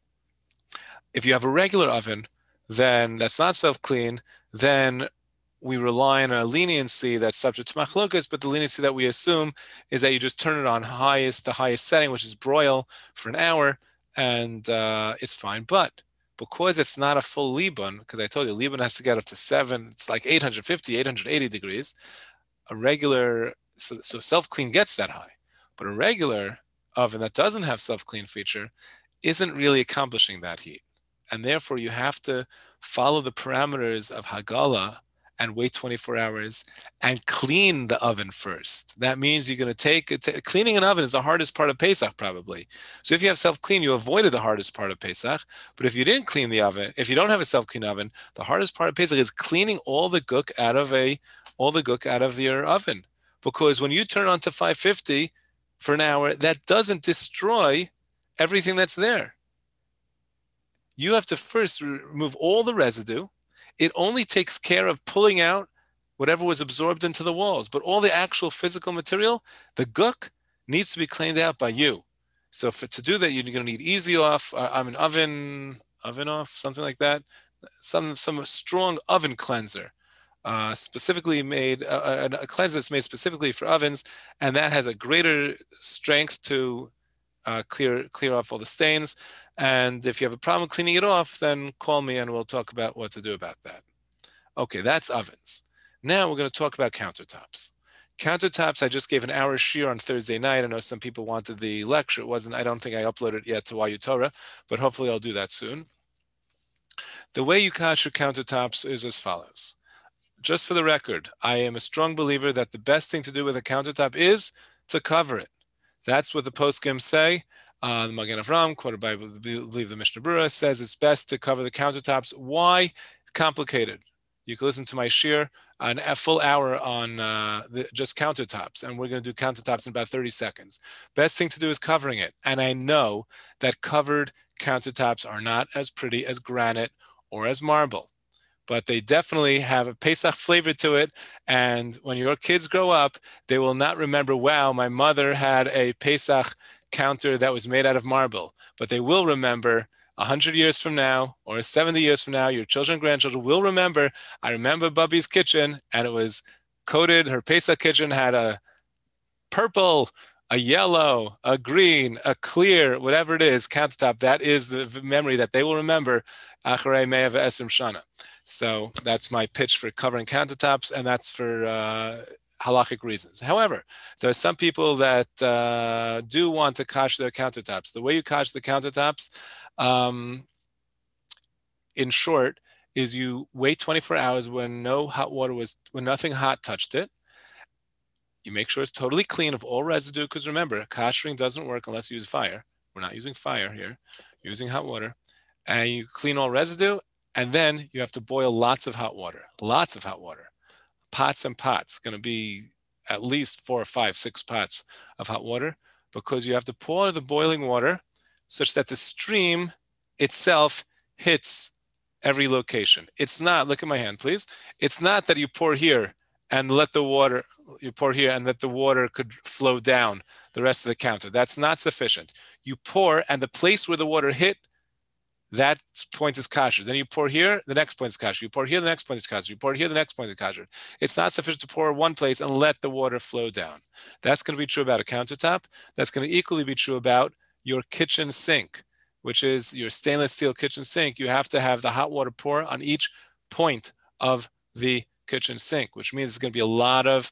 A: If you have a regular oven, then that's not self-clean, then we rely on a leniency that's subject to machlokas, but the leniency that we assume is that you just turn it on the highest setting, which is broil, for an hour, and it's fine. But because it's not a full libun, because I told you libun has to get up to 7, it's like 850, 880 degrees, A regular, so self-clean gets that high, but a regular oven that doesn't have self-clean feature isn't really accomplishing that heat. And therefore you have to follow the parameters of Hagala and wait 24 hours and clean the oven first. That means you're going to cleaning an oven is the hardest part of Pesach probably. So if you have self-clean, you avoided the hardest part of Pesach. But if you didn't clean the oven, if you don't have a self-clean oven, the hardest part of Pesach is cleaning all the gook out of your oven. Because when you turn on to 550 for an hour, that doesn't destroy everything that's there. You have to first remove all the residue. It only takes care of pulling out whatever was absorbed into the walls, but all the actual physical material, the gook, needs to be cleaned out by you. So to do that, you're going to need easy off, oven off, something like that, some strong oven cleanser, specifically made, a cleanser that's made specifically for ovens, and that has a greater strength to clear off all the stains. And if you have a problem cleaning it off, then call me and we'll talk about what to do about that. Okay, that's ovens. Now we're going to talk about countertops. Countertops, I just gave an hour shiur on Thursday night. I know some people wanted the lecture. I don't think I uploaded it yet to YU Torah, but hopefully I'll do that soon. The way you kasher countertops is as follows. Just for the record, I am a strong believer that the best thing to do with a countertop is to cover it. That's what the poskim say. The Magen Avraham, quoted by, I believe, the Mishnah Berurah, says it's best to cover the countertops. Why? Complicated. You can listen to my shiur, a full hour on just countertops, and we're going to do countertops in about 30 seconds. Best thing to do is covering it. And I know that covered countertops are not as pretty as granite or as marble, but they definitely have a Pesach flavor to it. And when your kids grow up, they will not remember, wow, my mother had a Pesach counter that was made out of marble. But they will remember 100 years from now or 70 years from now, your children and grandchildren will remember, I remember Bubby's kitchen, and it was coated, her Pesach kitchen had a purple, a yellow, a green, a clear, whatever it is, countertop. That is the memory that they will remember Acharei Mea Ve'esrim Shana. So that's my pitch for covering countertops, and that's for halachic reasons. However, there are some people that do want to kash their countertops. The way you kash the countertops, in short, is you wait 24 hours when no hot water when nothing hot touched it. You make sure it's totally clean of all residue, because remember, kashering doesn't work unless you use fire. We're not using fire here, you're using hot water. And you clean all residue, and then you have to boil lots of hot water, pots and pots. Going to be at least 4 or 5, 6 pots of hot water, because you have to pour the boiling water such that the stream itself hits every location. It's not, look at my hand, please. It's not that you pour here and let the water, could flow down the rest of the counter. That's not sufficient. You pour, and the place where the water hit, that point is kasher. Then you pour here, the next point is kasher. You pour here, the next point is kasher. You pour here, the next point is kasher. It's not sufficient to pour one place and let the water flow down. That's going to be true about a countertop. That's going to equally be true about your kitchen sink, which is your stainless steel kitchen sink. You have to have the hot water pour on each point of the kitchen sink, which means it's going to be a lot of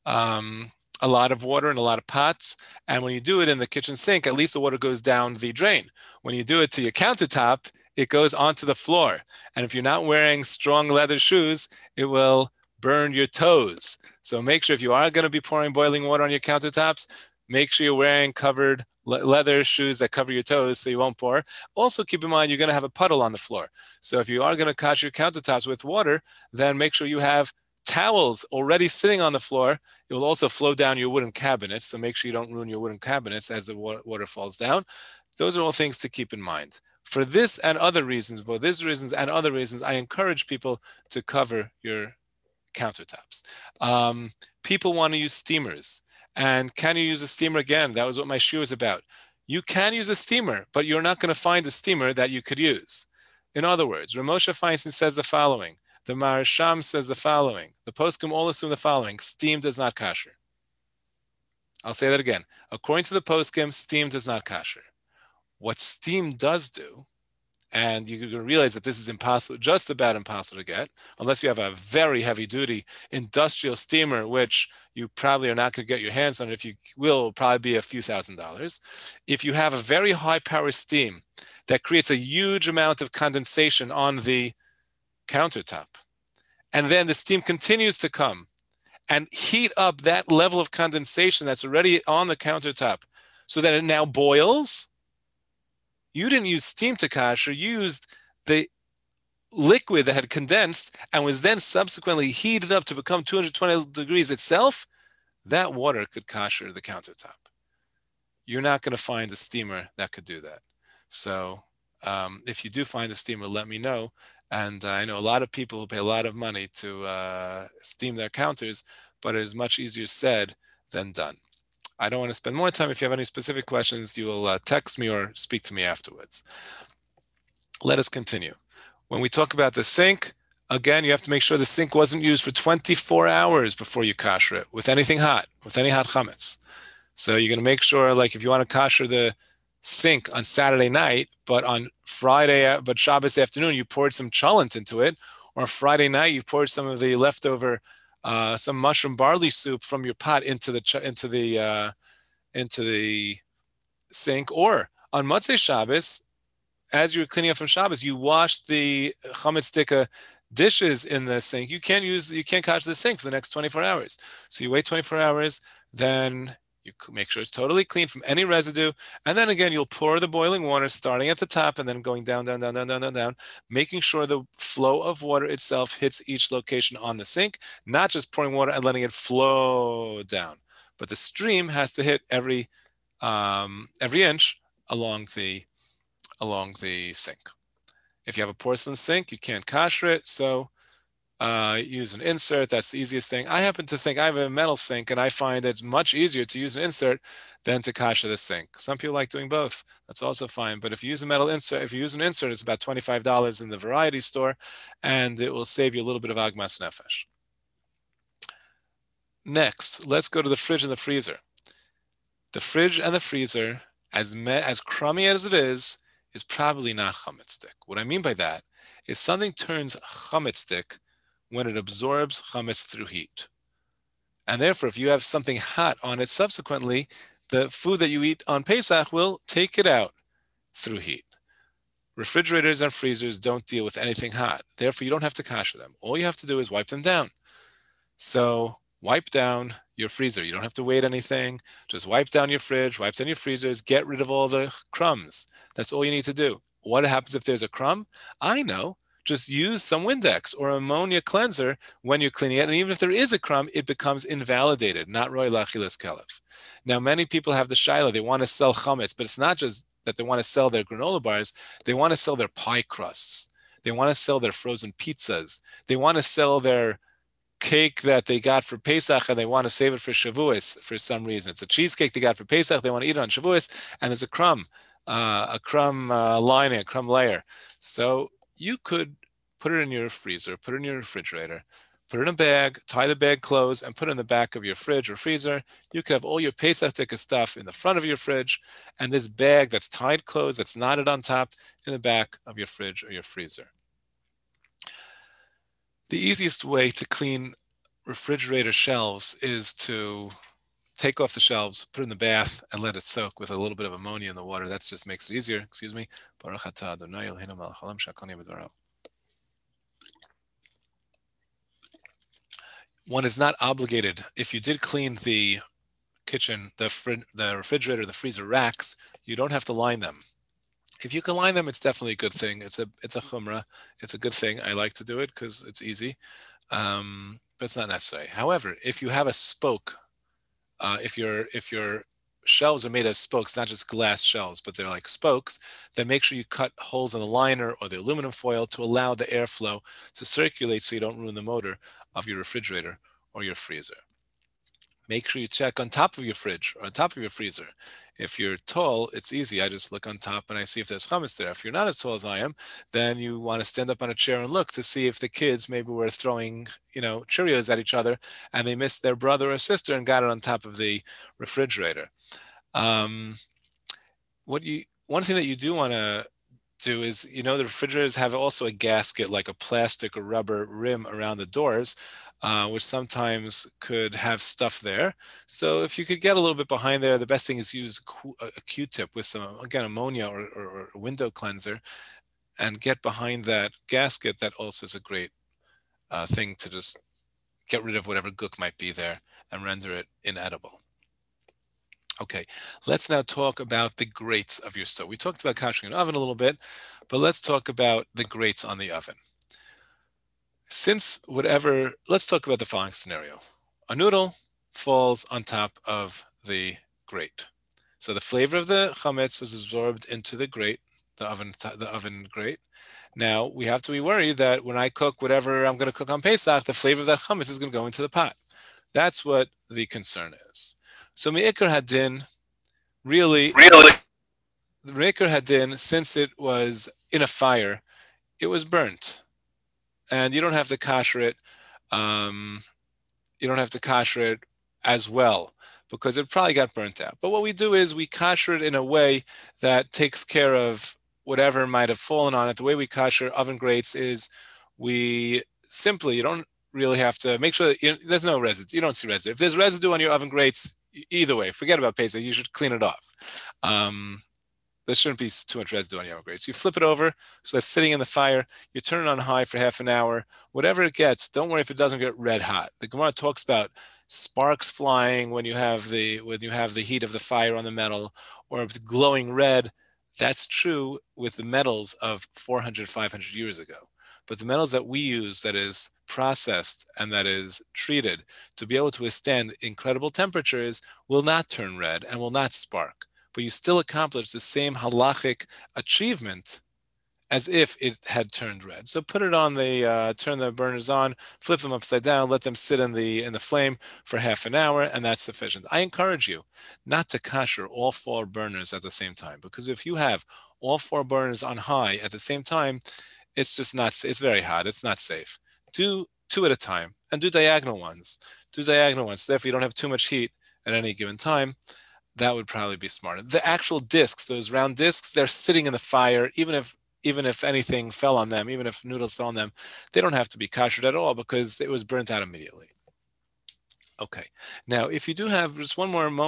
A: water and a lot of pots. And when you do it in the kitchen sink, at least the water goes down the drain. When you do it to your countertop, it goes onto the floor. And if you're not wearing strong leather shoes, it will burn your toes. So make sure, if you are going to be pouring boiling water on your countertops, make sure you're wearing covered leather shoes that cover your toes so you won't pour. Also keep in mind, you're going to have a puddle on the floor. So if you are going to kash your countertops with water, then make sure you have towels already sitting on the floor. It will also flow down your wooden cabinets, so make sure you don't ruin your wooden cabinets as the water falls down. Those are all things to keep in mind. For this and other reasons, both these reasons and other reasons, I encourage people to cover your countertops. People want to use steamers. And can you use a steamer? Again, that was what my shiur was about. You can use a steamer, but you're not going to find a steamer that you could use. In other words, Rav Moshe Feinstein says the following. The Maharsham says the following. The poskim all assume the following. Steam does not kasher. I'll say that again. According to the poskim, steam does not kasher. What steam does do And you're going to realize that this is impossible, just about impossible to get, unless you have a very heavy duty industrial steamer, which you probably are not going to get your hands on. If you will, it'll probably be a few $1,000s. If you have a very high power steam that creates a huge amount of condensation on the countertop, and then the steam continues to come and heat up that level of condensation that's already on the countertop so that it now boils, you didn't use steam to kasher, you used the liquid that had condensed and was then subsequently heated up to become 220 degrees itself. That water could kasher the countertop. You're not going to find a steamer that could do that. So if you do find a steamer, let me know. And I know a lot of people who pay a lot of money to steam their counters, but it is much easier said than done. I don't want to spend more time. If you have any specific questions, you will text me or speak to me afterwards. Let us continue. When we talk about the sink, again, you have to make sure the sink wasn't used for 24 hours before you kasher it with anything hot, with any hot chametz. So you're going to make sure, like if you want to kasher the sink on Saturday night, but on Friday, but Shabbos afternoon, you poured some cholent into it, or Friday night, you poured some of the leftover some mushroom barley soup from your pot into the sink, or on Motzei Shabbos, as you were cleaning up from Shabbos, you washed the chametz dika dishes in the sink. You can't kasher the sink for the next 24 hours. So you wait 24 hours, then you make sure it's totally clean from any residue, and then again you'll pour the boiling water starting at the top and then going down, making sure the flow of water itself hits each location on the sink, not just pouring water and letting it flow down, but the stream has to hit every inch along the sink. If you have a porcelain sink, you can't kasher it, so use an insert. That's the easiest thing. I happen to think I have a metal sink, and I find it's much easier to use an insert than to kasher the sink. Some people like doing both. That's also fine. But if you use a metal insert, if you use an insert, it's about $25 in the variety store, and it will save you a little bit of agmas nefesh. Next, let's go to the fridge and the freezer. The fridge and the freezer, as crummy as it is probably not chametz-dik. What I mean by that is something turns chametz-dik when it absorbs chametz through heat. And therefore, if you have something hot on it subsequently, the food that you eat on Pesach will take it out through heat. Refrigerators and freezers don't deal with anything hot. Therefore, you don't have to kasher them. All you have to do is wipe them down. So wipe down your freezer. You don't have to wait anything. Just wipe down your fridge, wipe down your freezers, get rid of all the crumbs. That's all you need to do. What happens if there's a crumb? I know. Just use some Windex or ammonia cleanser when you're cleaning it. And even if there is a crumb, it becomes invalidated, not roy lachilas kelev. Now, many people have the shaila. They want to sell chametz, but it's not just that they want to sell their granola bars. They want to sell their pie crusts. They want to sell their frozen pizzas. They want to sell their cake that they got for Pesach, and they want to save it for Shavuos for some reason. It's a cheesecake they got for Pesach. They want to eat it on Shavuos, and there's a crumb lining, a crumb layer. So you could put it in your freezer, put it in your refrigerator, put it in a bag, tie the bag closed, and put it in the back of your fridge or freezer. You could have all your Pesach Dika stuff in the front of your fridge, and this bag that's tied closed, that's knotted on top, in the back of your fridge or your freezer. The easiest way to clean refrigerator shelves is to take off the shelves, put it in the bath, and let it soak with a little bit of ammonia in the water. That just makes it easier. Excuse me. One is not obligated. If you did clean the kitchen, the refrigerator, the freezer racks, you don't have to line them. If you can line them, it's definitely a good thing. It's a chumrah. It's a good thing. I like to do it because it's easy, but it's not necessary. However, if you have a spoke, if your shelves are made of spokes, not just glass shelves, but they're like spokes, then make sure you cut holes in the liner or the aluminum foil to allow the airflow to circulate so you don't ruin the motor of your refrigerator or your freezer. Make sure you check on top of your fridge or on top of your freezer. If you're tall, it's easy. I just look on top and I see if there's chametz there. If you're not as tall as I am, then you want to stand up on a chair and look to see if the kids maybe were throwing, Cheerios at each other and they missed their brother or sister and got it on top of the refrigerator. One thing that you do want to do is, the refrigerators have also a gasket, like a plastic or rubber rim around the doors, which sometimes could have stuff there. So if you could get a little bit behind there, the best thing is use a Q-tip with some, again, ammonia or a window cleanser, and get behind that gasket. That also is a great thing to just get rid of whatever gook might be there and render it inedible. Okay, let's now talk about the grates of your stove. We talked about kashering an oven a little bit, but let's talk about the grates on the oven. Let's talk about the following scenario. A noodle falls on top of the grate. So the flavor of the chametz was absorbed into the grate, the oven grate. Now we have to be worried that when I cook whatever I'm going to cook on Pesach, the flavor of that chametz is going to go into the pot. That's what the concern is. So Me'ikar Hadin, really, the Me'ikar Hadin, since it was in a fire, it was burnt. And you don't have to kasher it. You don't have to kasher it as well because it probably got burnt out. But what we do is we kasher it in a way that takes care of whatever might have fallen on it. The way we kasher oven grates is you don't really have to make sure that there's no residue. You don't see residue. If there's residue on your oven grates, either way, forget about Pesach. You should clean it off. There shouldn't be too much residue on your oven grates. You flip it over, so it's sitting in the fire. You turn it on high for half an hour. Whatever it gets, don't worry if it doesn't get red hot. The Gemara talks about sparks flying when you have the heat of the fire on the metal, or it's glowing red. That's true with the metals of 400, 500 years ago. But the metals that we use, that is processed and that is treated to be able to withstand incredible temperatures, will not turn red and will not spark. But you still accomplish the same halachic achievement as if it had turned red. So put it on turn the burners on, flip them upside down, let them sit in the flame for half an hour, and that's sufficient. I encourage you not to kasher all 4 burners at the same time, because if you have all 4 burners on high at the same time, it's just not. It's very hot. It's not safe. Do 2 at a time, and do diagonal ones. So therefore, you don't have too much heat at any given time. That would probably be smarter. The actual discs, those round discs, they're sitting in the fire. Even if anything fell on them, even if noodles fell on them, they don't have to be kashered at all because it was burnt out immediately. Okay. Now, if you do have just one more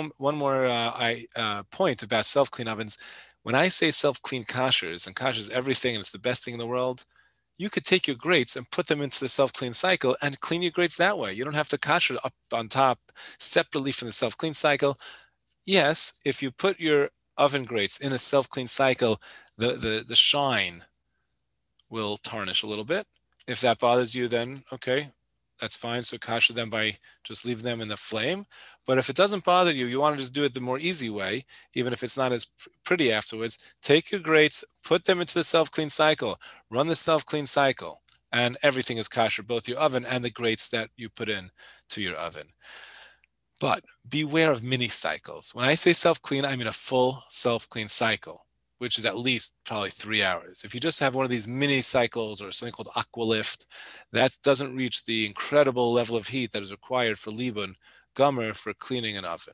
A: point about self-clean ovens, when I say self-clean kashers, and kashers everything, and it's the best thing in the world, you could take your grates and put them into the self-clean cycle and clean your grates that way. You don't have to kasher up on top separately from the self-clean cycle. Yes, if you put your oven grates in a self-clean cycle, the shine will tarnish a little bit. If that bothers you, then okay, that's fine. So kasher them by just leaving them in the flame. But if it doesn't bother you, you want to just do it the more easy way, even if it's not as pretty afterwards. Take your grates, put them into the self-clean cycle, run the self-clean cycle, and everything is kasher, both your oven and the grates that you put in to your oven. But beware of mini cycles. When I say self-clean, I mean a full self-clean cycle, which is at least probably 3 hours. If you just have one of these mini cycles or something called aqualift, that doesn't reach the incredible level of heat that is required for libun gomer for cleaning an oven.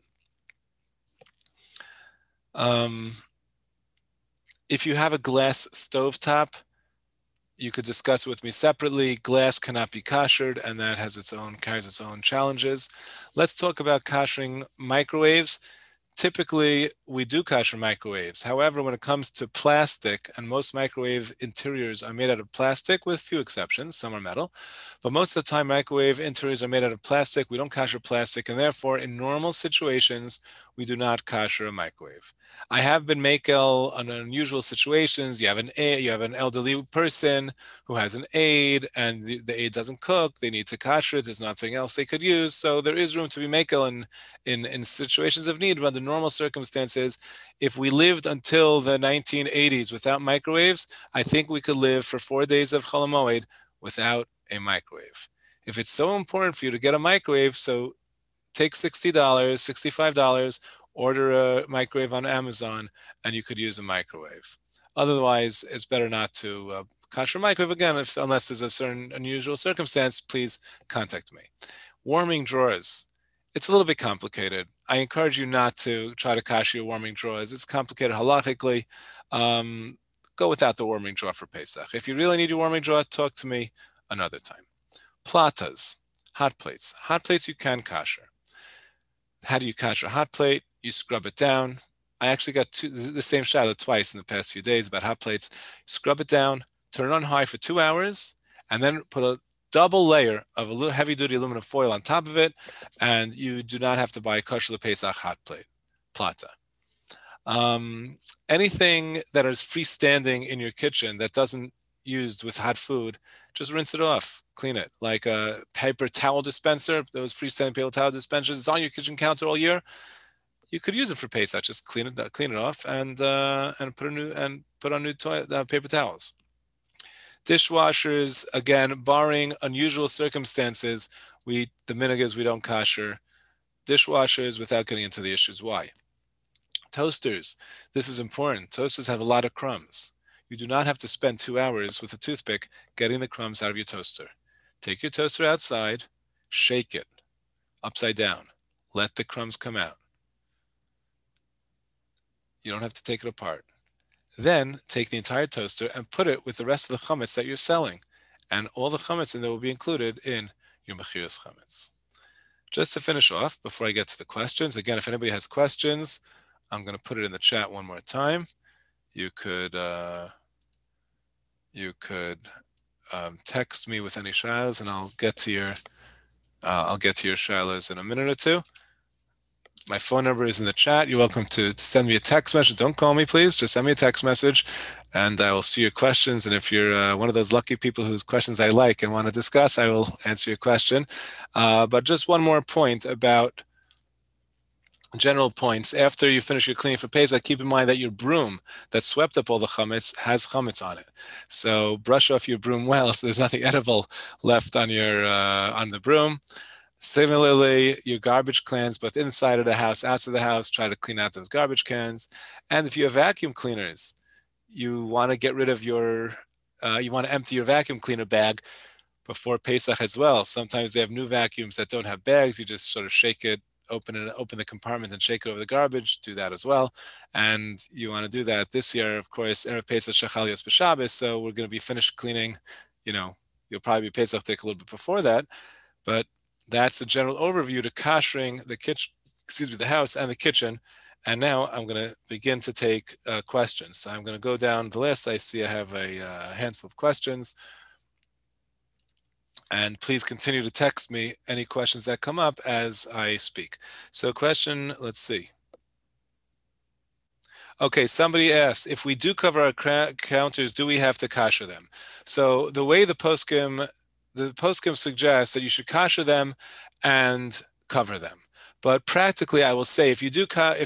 A: If you have a glass stovetop, you could discuss it with me separately. Glass cannot be kashered, and that carries its own challenges. Let's talk about kashering microwaves. Typically, we do kasher microwaves. However, when it comes to plastic, and most microwave interiors are made out of plastic with few exceptions, some are metal, but most of the time microwave interiors are made out of plastic. We don't kasher plastic, and therefore in normal situations, we do not kasher a microwave. I have been makel on unusual situations. You have an elderly person who has an aide, and the aide doesn't cook. They need to kasher it. There's nothing else they could use. So there is room to be makel in situations of need. But under normal circumstances, if we lived until the 1980s without microwaves, I think we could live for 4 days of Chol Hamoed without a microwave. If it's so important for you to get a microwave, so take $60, $65, order a microwave on Amazon, and you could use a microwave. Otherwise, it's better not to kasher microwave again, unless there's a certain unusual circumstance. Please contact me. Warming drawers. It's a little bit complicated. I encourage you not to try to kasher your warming drawers. It's complicated halachically. go without the warming drawer for Pesach. If you really need your warming drawer, talk to me another time. Platas, hot plates. Hot plates you can kasher. How do you kasher a hot plate? You scrub it down. I actually got the same shaila twice in the past few days about hot plates. Scrub it down, turn it on high for 2 hours, and then put a double layer of a heavy-duty aluminum foil on top of it, and you do not have to buy a kosher l'Pesach hot plate, plata. Anything that is freestanding in your kitchen that doesn't used with hot food, just rinse it off, clean it. Like a paper towel dispenser, those freestanding paper towel dispensers, it's on your kitchen counter all year. You could use it for Pesach. Just clean it off, and put on new paper towels. Dishwashers, again, barring unusual circumstances, the minhag is we don't kasher dishwashers without getting into the issues why. Toasters, this is important. Toasters have a lot of crumbs. You do not have to spend 2 hours with a toothpick getting the crumbs out of your toaster. Take your toaster outside, shake it upside down, let the crumbs come out. You don't have to take it apart. Then take the entire toaster and put it with the rest of the chametz that you're selling, and all the chametz in there will be included in your mechiras chametz. Just to finish off, before I get to the questions, again, if anybody has questions, I'm going to put it in the chat one more time. You could text me with any shilas, and I'll get to your shilas in a minute or two. My phone number is in the chat. You're welcome to send me a text message. Don't call me, please. Just send me a text message, and I will see your questions. And if you're one of those lucky people whose questions I like and want to discuss, I will answer your question. But just one more point about general points. After you finish your cleaning for Pesach, keep in mind that your broom that swept up all the chametz has chametz on it. So brush off your broom well, so there's nothing edible left on your on the broom. Similarly, your garbage cans, both inside of the house, outside the house, try to clean out those garbage cans. And if you have vacuum cleaners, you want to get rid of you want to empty your vacuum cleaner bag before Pesach as well. Sometimes they have new vacuums that don't have bags. You just sort of shake it, open the compartment and shake it over the garbage. Do that as well. And you want to do that this year, of course, Erev Pesach Shechal Yos B'Shabbos. So we're going to be finished cleaning. You'll probably be Pesach take a little bit before that, but that's a general overview to kashering the kitchen, the house and the kitchen. And now I'm going to begin to take questions. So I'm going to go down the list. I see I have a handful of questions. And please continue to text me any questions that come up as I speak. So question, let's see. Okay, somebody asked, if we do cover our counters, do we have to kasher them? So the way the poskim suggests that you should kasher them and cover them. But practically, I will say, if you do cover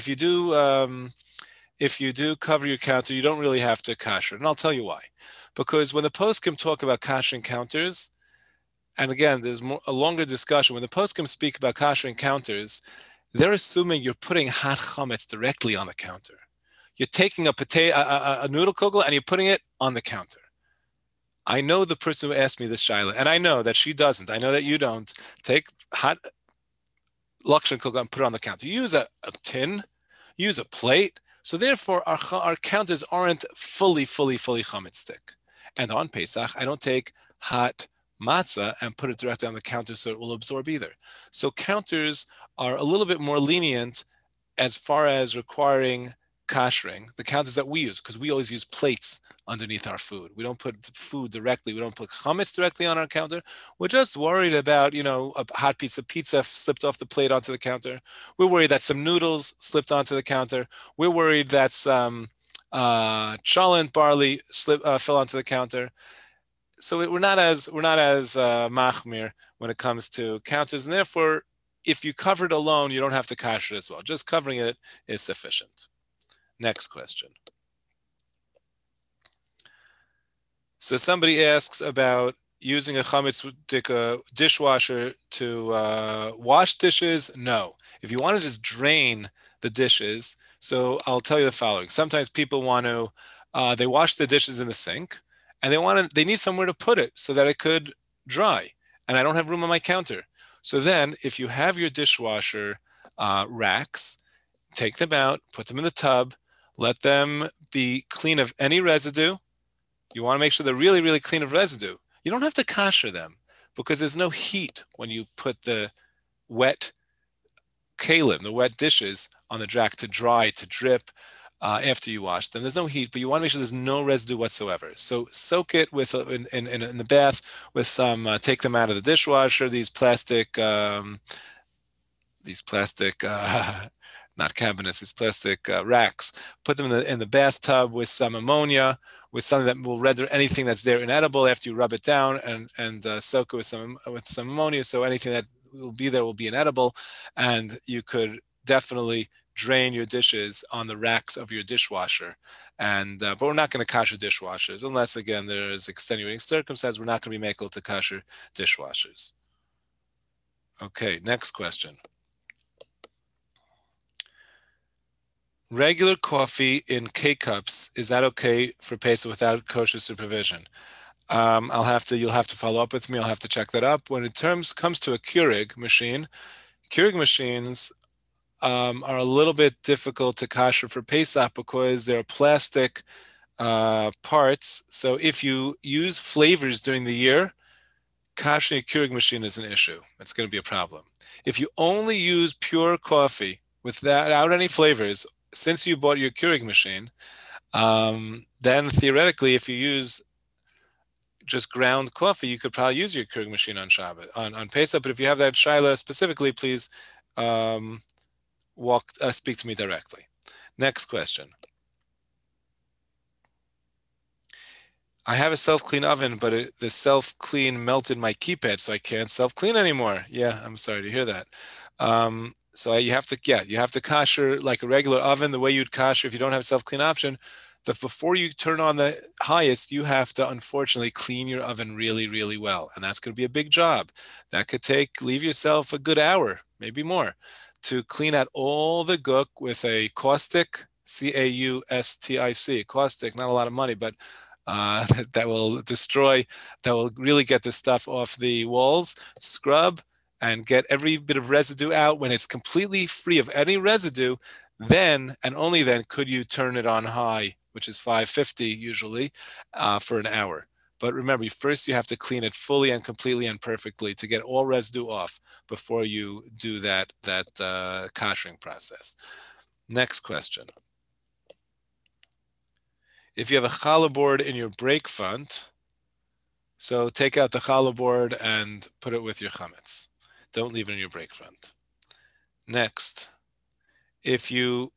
A: your counter, you don't really have to kasher. And I'll tell you why. Because when the poskim talk about kashering counters, and again, there's a longer discussion. When the poskim speak about kashering counters, they're assuming you're putting hot chametz directly on the counter. You're taking a noodle kugel and you're putting it on the counter. I know the person who asked me this shaila, and I know that she doesn't. I know that you don't. Take hot lakshan kugel and put it on the counter. Use a tin, use a plate. So therefore, our counters aren't fully chametz stick. And on Pesach, I don't take hot matzah and put it directly on the counter so it will absorb either. So counters are a little bit more lenient as far as requiring kashering, the counters that we use, because we always use plates underneath our food. We don't put food directly. We don't put chametz directly on our counter. We're just worried about, a hot pizza slipped off the plate onto the counter. We're worried that some noodles slipped onto the counter. We're worried that some cholent barley fell onto the counter. So we're not as machmir when it comes to counters, and therefore, if you cover it alone, you don't have to kasher it as well. Just covering it is sufficient. Next question. So somebody asks about using a chametz dishwasher to wash dishes. No. If you want to just drain the dishes, so I'll tell you the following. Sometimes people want to, they wash the dishes in the sink, and they need somewhere to put it so that it could dry. And I don't have room on my counter. So then if you have your dishwasher racks, take them out, put them in the tub, let them be clean of any residue. You want to make sure they're really, really clean of residue. You don't have to kosher them because there's no heat when you put the wet kalim, the wet dishes, on the drac to dry, to drip after you wash them. There's no heat, but you want to make sure there's no residue whatsoever. So soak it with in the bath with some. Take them out of the dishwasher. These plastic not cabinets, these plastic racks. Put them in the bathtub with some ammonia, with something that will render anything that's there inedible after you rub it down, and soak it with some ammonia, so anything that will be there will be inedible, and you could definitely drain your dishes on the racks of your dishwasher. And but we're not going to kosher dishwashers unless, again, there is extenuating circumstance. We're not going to be makel to kosher dishwashers. Okay, next question. Regular coffee in K-cups, is that okay for Pesach without kosher supervision? You'll have to follow up with me. I'll have to check that up. When it comes to a Keurig machine, Keurig machines are a little bit difficult to kosher for Pesach because they're plastic parts. So if you use flavors during the year, koshering a Keurig machine is an issue. It's going to be a problem. If you only use pure coffee without any flavors, since you bought your Keurig machine, then theoretically, if you use just ground coffee, you could probably use your Keurig machine on Shabbat, on Pesach. But if you have that shaila specifically, please speak to me directly. Next question. I have a self-clean oven, but the self-clean melted my keypad, so I can't self-clean anymore. Yeah, I'm sorry to hear that. So you have to kosher like a regular oven, the way you'd kosher if you don't have a self-clean option. But before you turn on the highest, you have to unfortunately clean your oven really, really well. And that's going to be a big job. That could leave yourself a good hour, maybe more, to clean out all the gook with a caustic, C-A-U-S-T-I-C, caustic, not a lot of money, but that will really get the stuff off the walls, scrub, and get every bit of residue out. When it's completely free of any residue, then and only then could you turn it on high, which is 550 usually, for an hour. But remember, first you have to clean it fully and completely and perfectly to get all residue off before you do that koshering process. Next question. If you have a challah board in your break front, so take out the challah board and put it with your chametz. Don't leave it in your break front. Next, if you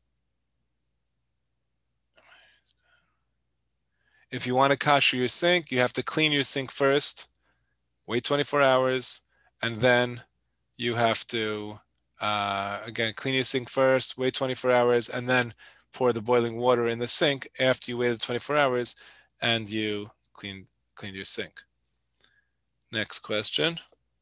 A: want to kosher your sink, you have to clean your sink first, wait 24 hours, and then you have to, again, clean your sink first, wait 24 hours, and then pour the boiling water in the sink after you waited 24 hours and you cleaned your sink. Next question.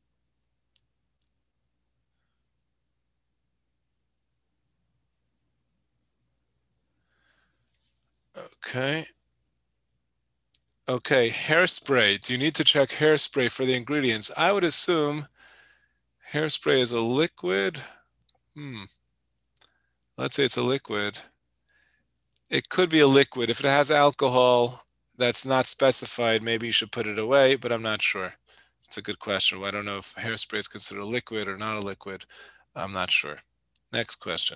A: Okay, hairspray. Do you need to check hairspray for the ingredients? I would assume hairspray is a liquid. Let's say it's a liquid. It could be a liquid. If it has alcohol that's not specified, maybe you should put it away, but I'm not sure. It's a good question. I don't know if hairspray is considered a liquid or not a liquid. I'm not sure. Next question.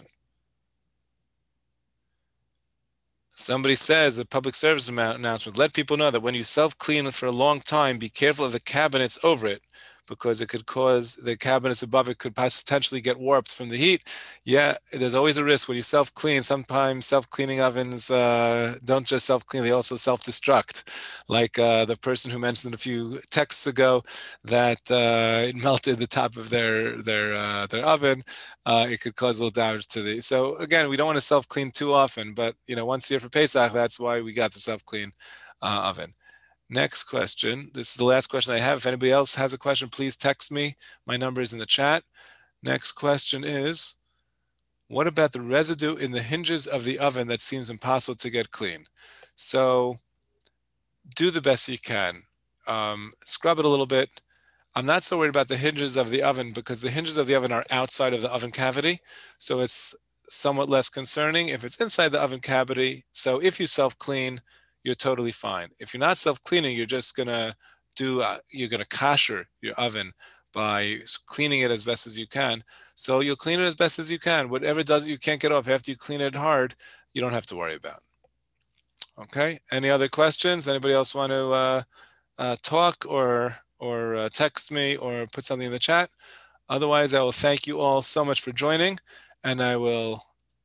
A: Somebody says a public service announcement, let people know that when you self-clean for a long time, be careful of the cabinets over it, because it could cause the cabinets above it could potentially get warped from the heat. Yeah, there's always a risk when you self-clean. Sometimes self-cleaning ovens don't just self-clean, they also self-destruct. Like the person who mentioned a few texts ago that it melted the top of their oven. It could cause a little damage to the. So again, we don't want to self-clean too often, but once a year for Pesach, that's why we got the self-clean oven. Next question. This is the last question I have. If anybody else has a question, please text me. My number is in the chat. Next question is, what about the residue in the hinges of the oven that seems impossible to get clean? So do the best you can. Scrub it a little bit. I'm not so worried about the hinges of the oven because the hinges of the oven are outside of the oven cavity. So it's somewhat less concerning if it's inside the oven cavity. So if you self-clean, you're totally fine. If you're not self-cleaning, you're just gonna you're gonna kosher your oven by cleaning it as best as you can. So you'll clean it as best as you can. Whatever does you can't get off after you clean it hard, you don't have to worry about. Okay. Any other questions? Anybody else want to talk or text me or put something in the chat? Otherwise, I will thank you all so much for joining, and I will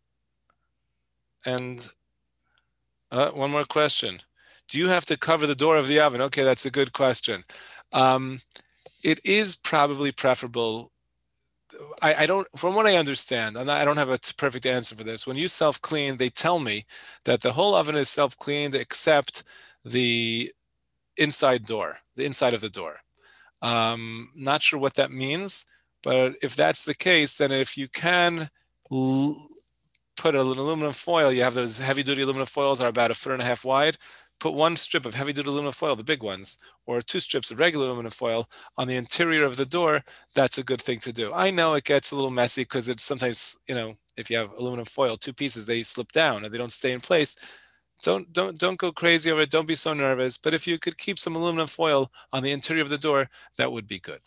A: end. One more question. Do you have to cover the door of the oven? Okay, that's a good question. It is probably preferable. I don't, from what I understand, I don't have a perfect answer for this. When you self-clean, they tell me that the whole oven is self-cleaned except the inside door, the inside of the door. Not sure what that means, but if that's the case, then if you can put an aluminum foil, you have those heavy-duty aluminum foils are about 1.5 feet wide. Put one strip of heavy-duty aluminum foil, the big ones, or 2 strips of regular aluminum foil on the interior of the door. That's a good thing to do. I know it gets a little messy because it's sometimes, if you have aluminum foil, 2 pieces, they slip down and they don't stay in place. Don't go crazy over it. Don't be so nervous. But if you could keep some aluminum foil on the interior of the door, that would be good.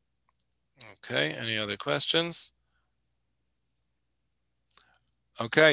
A: Okay, any other questions? Okay.